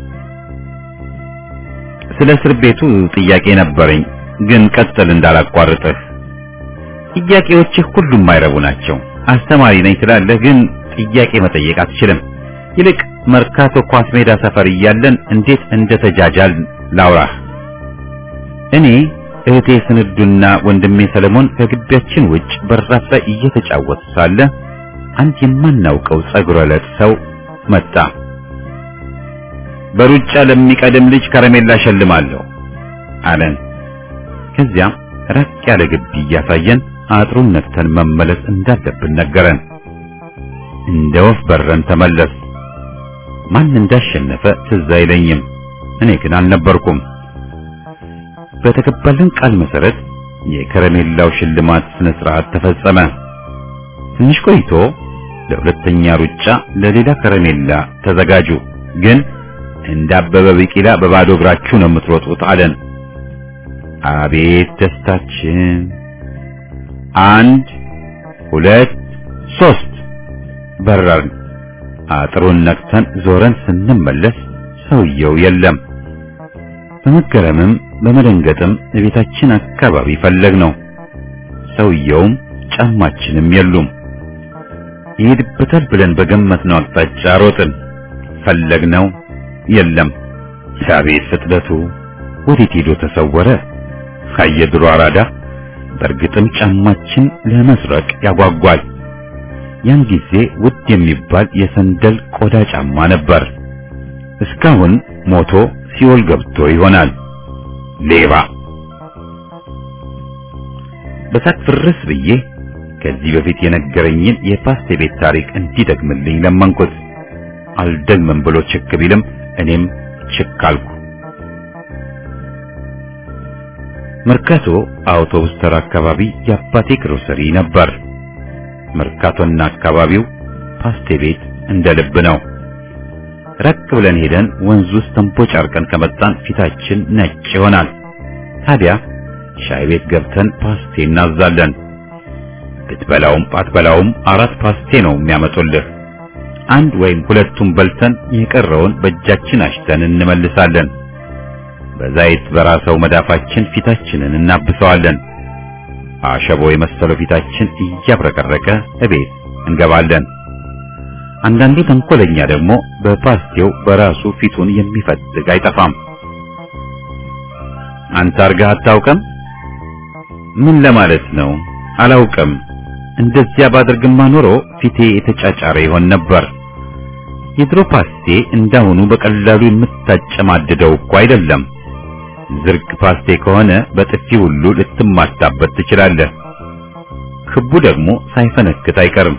ስለ እስር ቤቱ ጥያቄ ነበረኝ፣ ግን ቀጥል እንዳላቋርጥህ። ጥያቄዎችህ ሁሉም አይረቡ ናቸው። አስተማሪ ነኝ ትላለህ፣ ግን ጥያቄ መጠየቅ አትችልም። ይልቅ መርካቶ ኳስ ሜዳ ሰፈር እያለን እንዴት እንደተጃጃል ላውራህ። እኔ እህቴ ስንዱና ወንድሜ ሰለሞን ከግቢያችን ውጭ በራፍ ላይ እየተጫወቱ ሳለ አንድ የማናውቀው ጸጉረ ለጥ ሰው መጣ። በሩጫ ለሚቀድም ልጅ ከረሜላ ሸልማለሁ አለን። ከዚያ ራቅ ያለ ግቢ እያሳየን አጥሩን ነክተን መመለስ እንዳለብን ነገረን። እንደ ወፍ በረን ተመለስ። ማን እንዳሸነፈ ትዝ አይለኝም። እኔ ግን አልነበርኩም። በተቀበልን ቃል መሰረት የከረሜላው ሽልማት ስነ ስርዓት ተፈጸመ። ትንሽ ቆይቶ ለሁለተኛ ሩጫ ለሌላ ከረሜላ ተዘጋጁ፣ ግን እንደ አበበ ቢቂላ በባዶ እግራችሁ ነው የምትሮጡት አለን። አቤት ደስታችን! 1 2 3 በረርን። አጥሩን ነክተን ዞረን ስንመለስ ሰውየው የለም። በመገረምም በመደንገጥም ቤታችን አካባቢ ፈለግነው። ሰውየውም ጫማችንም የሉም። ይሄድበታል ብለን በገመትነው አቅጣጫ ሮጥን። ፈለግነው፣ የለም። አቤት ፍጥነቱ! ወዴት ሄዶ ተሰወረ? ካየድሮ አራዳ! በእርግጥም ጫማችን ለመስረቅ ያጓጓል። ያን ጊዜ ውድ የሚባል የሰንደል ቆዳ ጫማ ነበር። እስካሁን ሞቶ ሲኦል ገብቶ ይሆናል። ሌባ! በሳቅ ፍርስ ብዬ ከዚህ በፊት የነገረኝን የፓስቴ ቤት ታሪክ እንዲደግምልኝ ለመንኩት። አልደግምም ብሎ ችክ ቢልም እኔም ችክ አልኩ። መርካቶ አውቶቡስ ተራ አካባቢ የአባቴ ግሮሰሪ ነበር። መርካቶና አካባቢው ፓስቴ ቤት እንደ ልብ ነው። ረቅ ብለን ሄደን ወንዝ ውስጥ ተንቦጫርቀን ከመጣን ፊታችን ነጭ ይሆናል። ታዲያ ሻይ ቤት ገብተን ፓስቴ እናዛለን። ብትበላውም ባትበላውም 4 ፓስቴ ነው የሚያመጡልህ። 1 ወይም 2ቱን በልተን የቀረውን በእጃችን አሽተን እንመልሳለን። በዛይት በራሰው መዳፋችን ፊታችንን እናብሰዋለን። አሸቦ የመሰለው ፊታችን እያብረቀረቀ እቤት እንገባለን። አንዳንዱ ተንኮለኛ ደግሞ በፓስቴው በራሱ ፊቱን የሚፈትግ አይጠፋም። አንተ አርገህ አታውቅም? ምን ለማለት ነው? አላውቅም። እንደዚያ ባደርግማ ኖሮ ፊቴ የተጫጫረ ይሆን ነበር። የድሮ ፓስቴ እንዳሁኑ በቀላሉ የምታጨማድደው እኮ አይደለም። ዝርግ ፓስቴ ከሆነ በጥፊ ሁሉ ልትማታበት ትችላለህ። ክቡ ደግሞ ሳይፈነክት አይቀርም።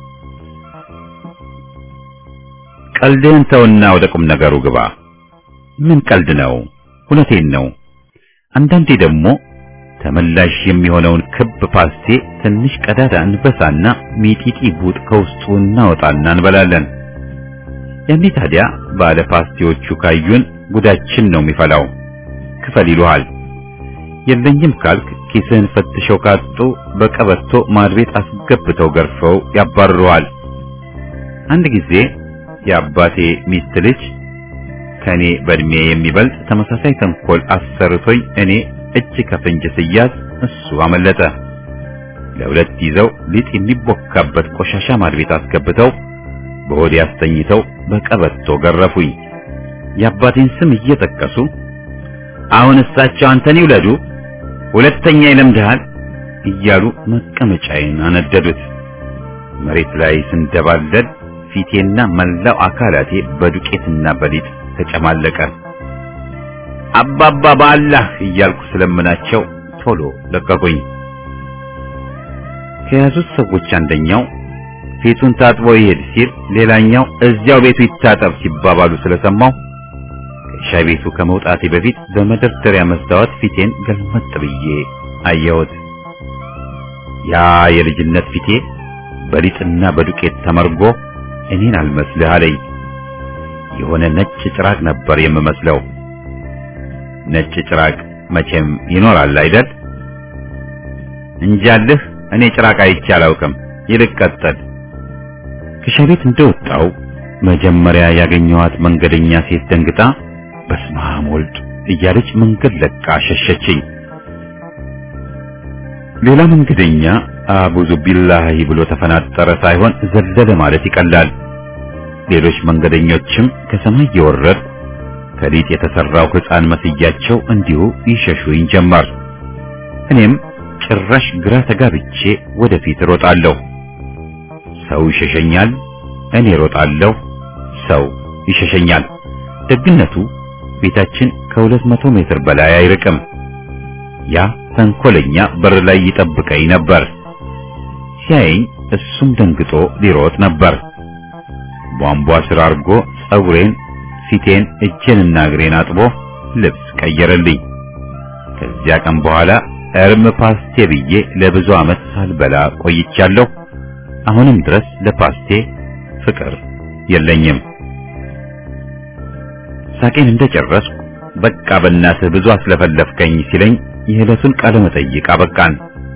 ቀልድህን ተውና ወደ ቁም ነገሩ ግባ። ምን ቀልድ ነው? እውነቴን ነው። አንዳንዴ ደግሞ ተመላሽ የሚሆነውን ክብ ፓስቴ ትንሽ ቀዳዳ እንበሳና ሚጢጢ ቡጥ ከውስጡ እናወጣና እንበላለን። ያኔ ታዲያ ባለ ፓስቴዎቹ ካዩን ጉዳችን ነው የሚፈላው። ክፈል ይሉሃል። የለኝም ካልክ ኪስህን ፈትሸው ካጡ በቀበቶ ማድቤት አስገብተው ገርፈው ያባርሩሃል። አንድ ጊዜ የአባቴ ሚስት ልጅ ከኔ በእድሜ የሚበልጥ ተመሳሳይ ተንኮል አሰርቶኝ እኔ እጅ ከፍንጅ ስያዝ እሱ አመለጠ። ለሁለት ይዘው ሊጥ የሚቦካበት ቆሻሻ ማድቤት አስገብተው በሆዴ አስተኝተው በቀበቶ ገረፉኝ። የአባቴን ስም እየጠቀሱ አሁን እሳቸው አንተን ይውለዱ፣ ሁለተኛ ይለምድሃል እያሉ መቀመጫዬን አነደዱት። መሬት ላይ ስንደባለል ፊቴና መላው አካላቴ በዱቄትና በሊጥ ተጨማለቀ። አባባ በአላህ እያልኩ ስለምናቸው ቶሎ ለቀቁኝ። ከያዙት ሰዎች አንደኛው ፊቱን ታጥቦ ይሄድ ሲል፣ ሌላኛው እዚያው ቤቱ ይታጠብ ሲባባሉ ስለሰማው ከሻይ ቤቱ ከመውጣቴ በፊት በመደርደሪያ መስታወት ፊቴን ገልመጥ ብዬ አየሁት። ያ የልጅነት ፊቴ በሊጥና በዱቄት ተመርጎ እኔን አልመስልህ አለኝ። የሆነ ነጭ ጭራቅ ነበር የምመስለው። ነጭ ጭራቅ መቼም ይኖራል አይደል? እንጃልህ እኔ ጭራቅ አይቼ አላውቅም። ይልቅ ቀጥል። ከሻይ ቤት እንደወጣው መጀመሪያ ያገኘኋት መንገደኛ ሴት ደንግጣ በስመ አብ ወልድ እያለች መንገድ ለቃ ሸሸችኝ። ሌላ መንገደኛ አቡዙ ቢላሂ ብሎ ተፈናጠረ ሳይሆን ዘለለ ማለት ይቀላል። ሌሎች መንገደኞችም ከሰማይ የወረድ ከሊጥ የተሰራው ሕፃን መስያቸው እንዲሁ ይሸሹኝ ጀመር። እኔም ጭራሽ ግራ ተጋብቼ ወደፊት ሮጣለሁ። ሰው ይሸሸኛል፣ እኔ ሮጣለሁ፣ ሰው ይሸሸኛል። ደግነቱ ቤታችን ከ200 ሜትር በላይ አይርቅም። ያ ተንኮለኛ በር ላይ ይጠብቀኝ ነበር። ሲያየኝ እሱም ደንግጦ ሊሮጥ ነበር። ቧንቧ ስር አድርጎ ጸጉሬን፣ ፊቴን፣ እጄንና እግሬን አጥቦ ልብስ ቀየረልኝ። ከዚያ ቀን በኋላ እርም ፓስቴ ብዬ ለብዙ ዓመት ሳልበላ ቆይቻለሁ። አሁንም ድረስ ለፓስቴ ፍቅር የለኝም። ሳቄን እንደጨረስኩ በቃ በእናትህ ብዙ አስለፈለፍከኝ ሲለኝ የዕለቱን ቃለ መጠይቅ አበቃን።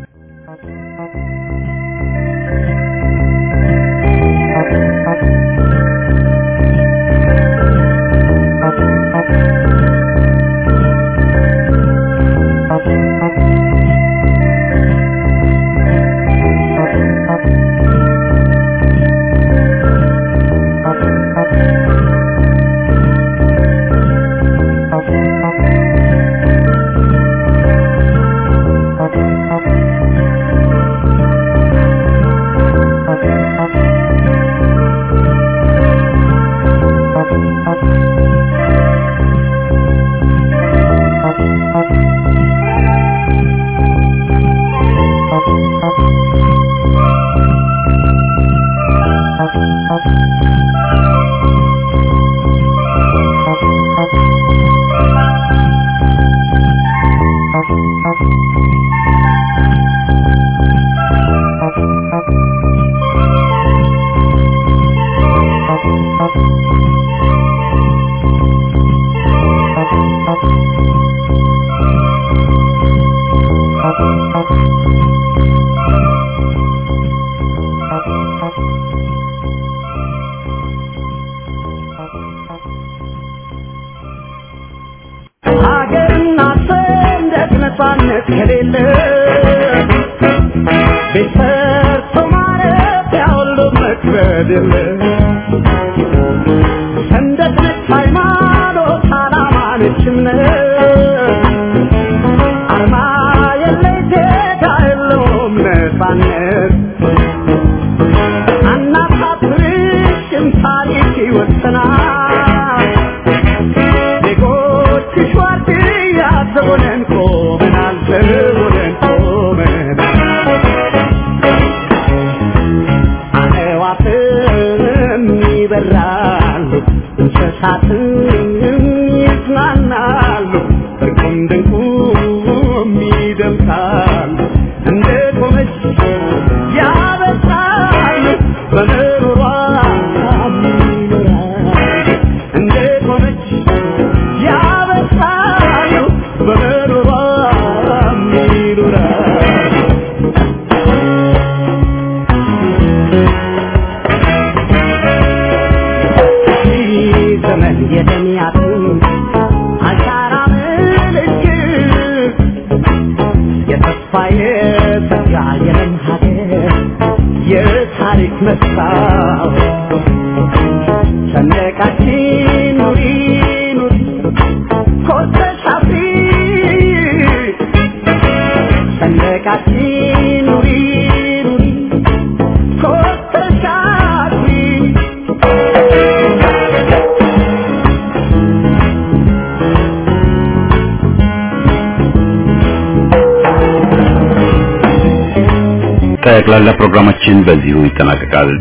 ጠቅላላ ፕሮግራማችን በዚሁ ይጠናቀቃል።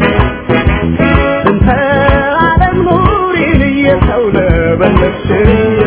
Thank you.